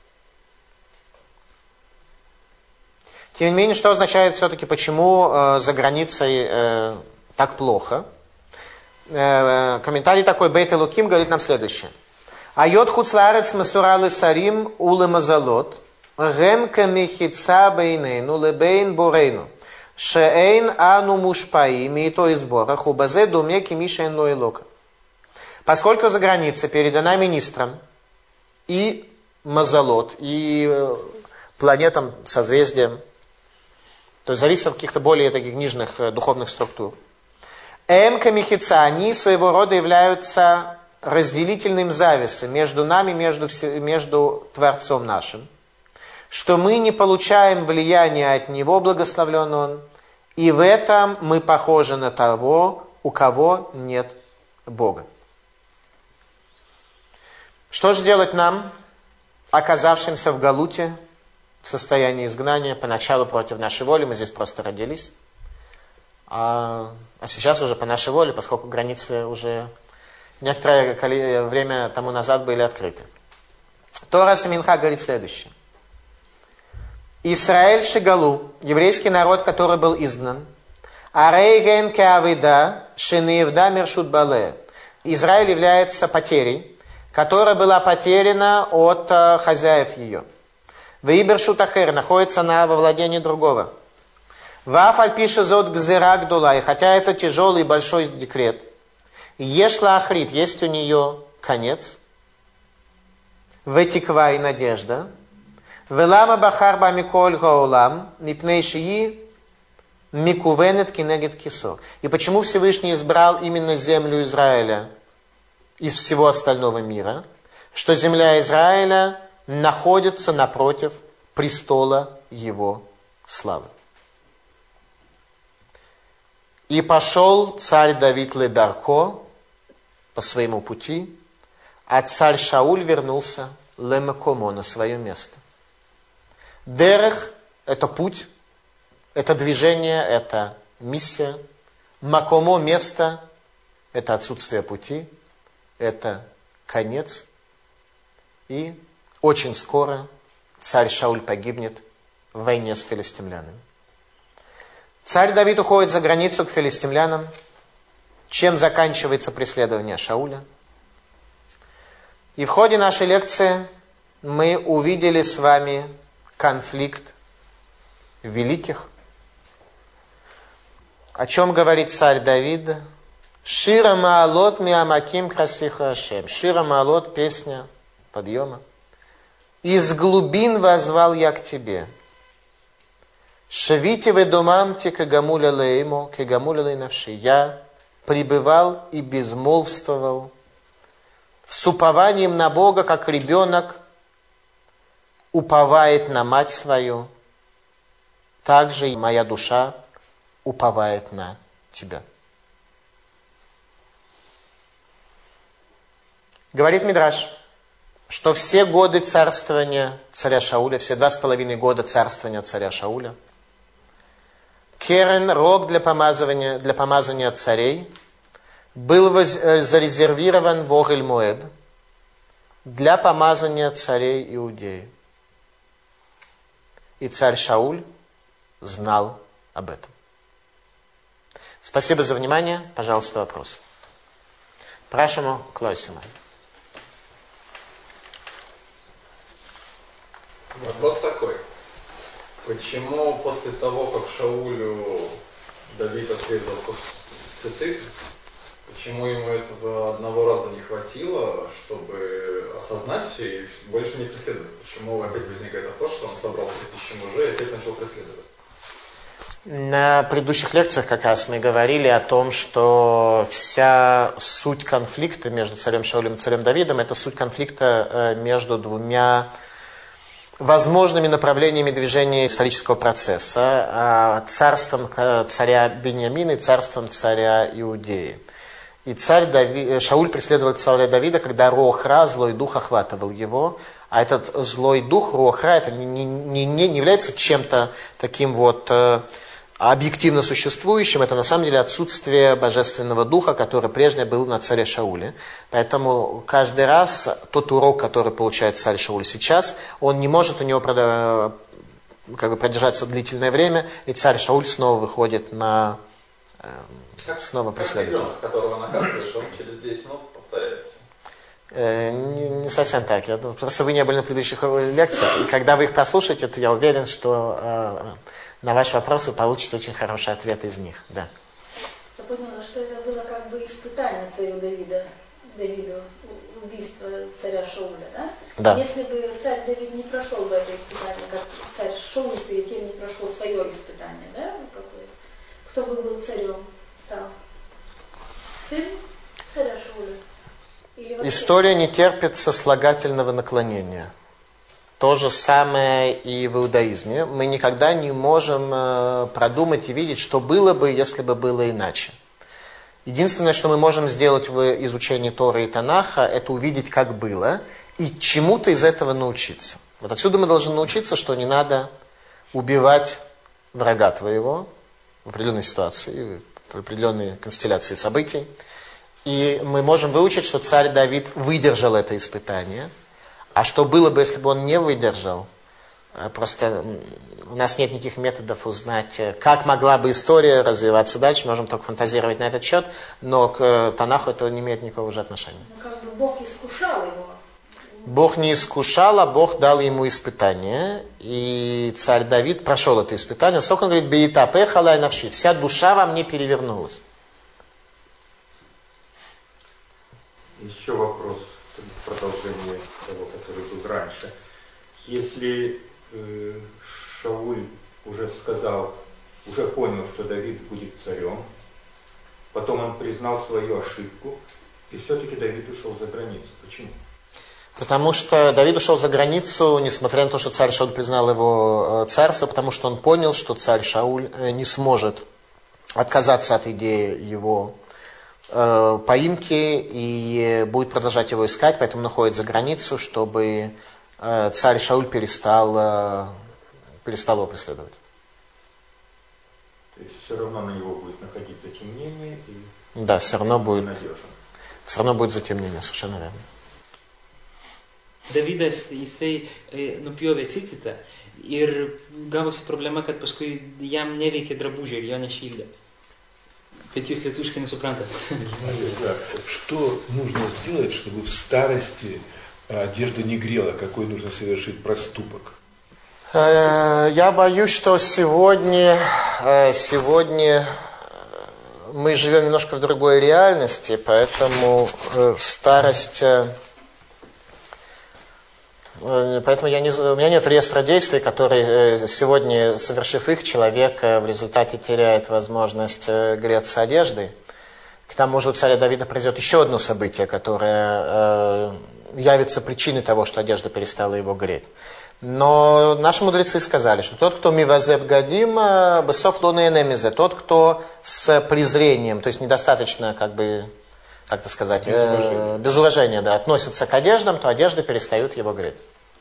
A: Тем не менее, что означает все-таки, почему э, за границей э, так плохо? Э, комментарий такой, Бейт Элоким говорит нам следующее. Айот хуцларец масуралы сарим улы мазалот, гем камихица бейнейну лебейн борейну, шеэйн ану мушпаи, миито и сбора, хубазе думе кимишен нойлока. Поскольку за границей передана министрам и мазалот, и планетам, созвездиям, то есть зависит от каких-то более таких нижних духовных структур. Эм камихица, они своего рода являются разделительным завесом между нами, между, между Творцом нашим, что мы не получаем влияния от Него, благословлен Он, и в этом мы похожи на того, у кого нет Бога. Что же делать нам, оказавшимся в Галуте, в состоянии изгнания, поначалу против нашей воли, мы здесь просто родились, а, а сейчас уже по нашей воле, поскольку границы уже некоторое время тому назад были открыты. Тора Саминха говорит следующее. Исраэль Шигалу, еврейский народ, который был изгнан, Арейген Кеавида Шиниевда Мершут Бале. Израиль является потерей, которая была потеряна от э, хозяев ее. Вейбершут Ахер находится на во владении другого. Вафаль пишет зод Гзера Гдула, и хотя это тяжелый и большой декрет, Ешла Ахрит, есть у нее конец, Ветиква и надежда, Велама Бахар Бамиколь Гаулам, Нипнейшии Микувенет Кинегет Кисо. И почему Всевышний избрал именно землю Израиля из всего остального мира? Что земля Израиля находится напротив престола его славы. И пошел царь Давид ледарко по своему пути, а царь Шауль вернулся лемакомо на свое место. Дерех – это путь, это движение, это миссия. Макомо – место, это отсутствие пути, это конец. И очень скоро царь Шауль погибнет в войне с филистимлянами. Царь Давид уходит за границу к филистимлянам. Чем заканчивается преследование Шауля? И в ходе нашей лекции мы увидели с вами конфликт великих. О чем говорит царь Давид? Шира маалот миамаким красиха Ашем. Шира маалот, песня подъема. Из глубин возвал я к тебе. Шевите ведомамте кагамуля леймо, кагамуля лейнавши. Я пребывал и безмолвствовал с упованием на Бога, как ребенок уповает на мать свою, так же и моя душа уповает на тебя. Говорит Мидраш, что все годы царствования царя Шауля, все два с половиной года царствования царя Шауля, керен, рог для помазывания, для помазания царей, был воз, э, зарезервирован в Огель-Моэд для помазания царей Иудеи. И царь Шауль знал об этом. Спасибо за внимание. Пожалуйста, вопрос. Прашему Клойсима.
B: Вопрос такой. Почему после того, как Шаулю Давид отрезал цицит, почему ему этого одного раза не хватило, чтобы осознать все и больше не преследовать? Почему опять возникает вопрос, что он собрал три тысячи мужей и опять начал преследовать?
A: На предыдущих лекциях как раз мы говорили о том, что вся суть конфликта между царем Шаулем и царем Давидом – это суть конфликта между двумя возможными направлениями движения исторического процесса, царством царя Беньямина и царством царя Иудеи. И царь Давид, Шауль преследовал царя Давида, когда Рохра, злой дух, охватывал его. А этот злой дух, Рохра, это не, не, не, не является чем-то таким вот э, объективно существующим, это на самом деле отсутствие божественного духа, который прежде был на царе Шауле. Поэтому каждый раз тот урок, который получает царь Шауль сейчас, он не может у него прода- как бы продержаться длительное время, и царь Шауль снова выходит на... Э, снова преследует.
B: Как ребенок, которого наказываешь, он через десять минут повторяется.
A: Э, не, не совсем так. Я думаю, просто вы не были на предыдущих лекциях, и когда вы их прослушаете, то я уверен, что... Э, на ваш вопрос вы получите очень хороший ответ из них. Да.
C: Я поняла, что это было как бы испытание царю Давида, Давиду, убийство царя Шауля, да?
A: Да.
C: Если бы царь Давид не прошел бы это испытание, как царь Шауль перед тем не прошел свое испытание, да? Какое? Кто бы был царем стал? Сын царя Шауля? Или вообще...
A: История не терпит сослагательного наклонения. То же самое и в иудаизме. Мы никогда не можем продумать и видеть, что было бы, если бы было иначе. Единственное, что мы можем сделать в изучении Торы и Танаха, это увидеть, как было, и чему-то из этого научиться. Вот отсюда мы должны научиться, что не надо убивать врага твоего в определенной ситуации, в определенной констелляции событий. И мы можем выучить, что царь Давид выдержал это испытание. А что было бы, если бы он не выдержал? Просто у нас нет никаких методов узнать, как могла бы история развиваться дальше. Можем только фантазировать на этот счет, но к Танаху это не имеет никакого уже отношения.
C: Ну, как бы Бог искушал его.
A: Бог не искушал, а Бог дал ему испытание. И царь Давид прошел это испытание. Сколько он говорит, «Беита пехалай навши», вся душа во мне перевернулась.
D: Еще вопрос. Продолжение того, который был раньше. Если э, Шауль уже сказал, уже понял, что Давид будет царем, потом он признал свою ошибку, и все-таки Давид ушел за границу. Почему?
A: Потому что Давид ушел за границу, несмотря на то, что царь Шауль признал его царство, потому что он понял, что царь Шауль не сможет отказаться от идеи его поимки и будет продолжать его искать, поэтому он уходит за границу, чтобы царь Шауль перестал, перестал его преследовать.
D: То есть все равно на него будет находиться затемнение и
A: да, все равно будет,
D: надежен.
A: Все равно будет затемнение, совершенно верно.
E: Давида jisai nupjovė cicitą ir gavosi problema, kad paskui jam neveikė drabužiai ir jo nešildė. Bet jūs lietuviškai nesuprantate.
F: Что нужно сделать, чтобы в старости одежда не грела? Какой нужно совершить проступок?
A: Я боюсь, что сегодня, сегодня мы живем немножко в другой реальности, поэтому старость... Поэтому я не, у меня нет реестра действий, которые сегодня, совершив их, человек в результате теряет возможность греться одеждой. К тому же у царя Давида произойдет еще одно событие, которое явится причиной того, что одежда перестала его греть. Но наши мудрецы сказали, что тот, кто мивазеб гадим, бесов лунеенемизе, тот, кто с презрением, то есть недостаточно, как бы, как это сказать, без уважения, без уважения да, относится к одеждам, то одежды перестают его греть.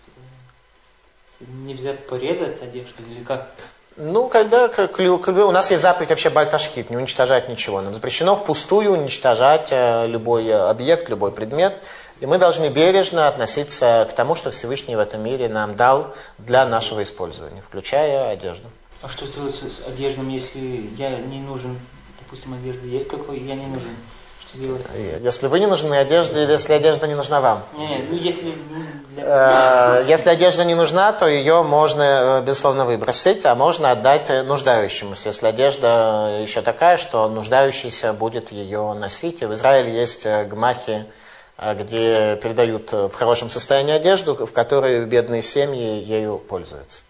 E: Нельзя порезать одежду или как?
A: Ну, когда как, у нас есть заповедь вообще бальташхит, не уничтожать ничего. Нам запрещено впустую уничтожать любой объект, любой предмет. И мы должны бережно относиться к тому, что Всевышний в этом мире нам дал для нашего использования, включая одежду.
E: А что делать с одеждой, если я не нужен, допустим, одежда есть какой, я не нужен? Что делать?
A: Если вы не нужны одежде, или если одежда не нужна вам?
E: Не, ну если... Для...
A: Если одежда не нужна, то ее можно, безусловно, выбросить, а можно отдать нуждающемуся. Если одежда еще такая, что нуждающийся будет ее носить. И в Израиле есть гмахи, где передают в хорошем состоянии одежду, в которой бедные семьи ею пользуются.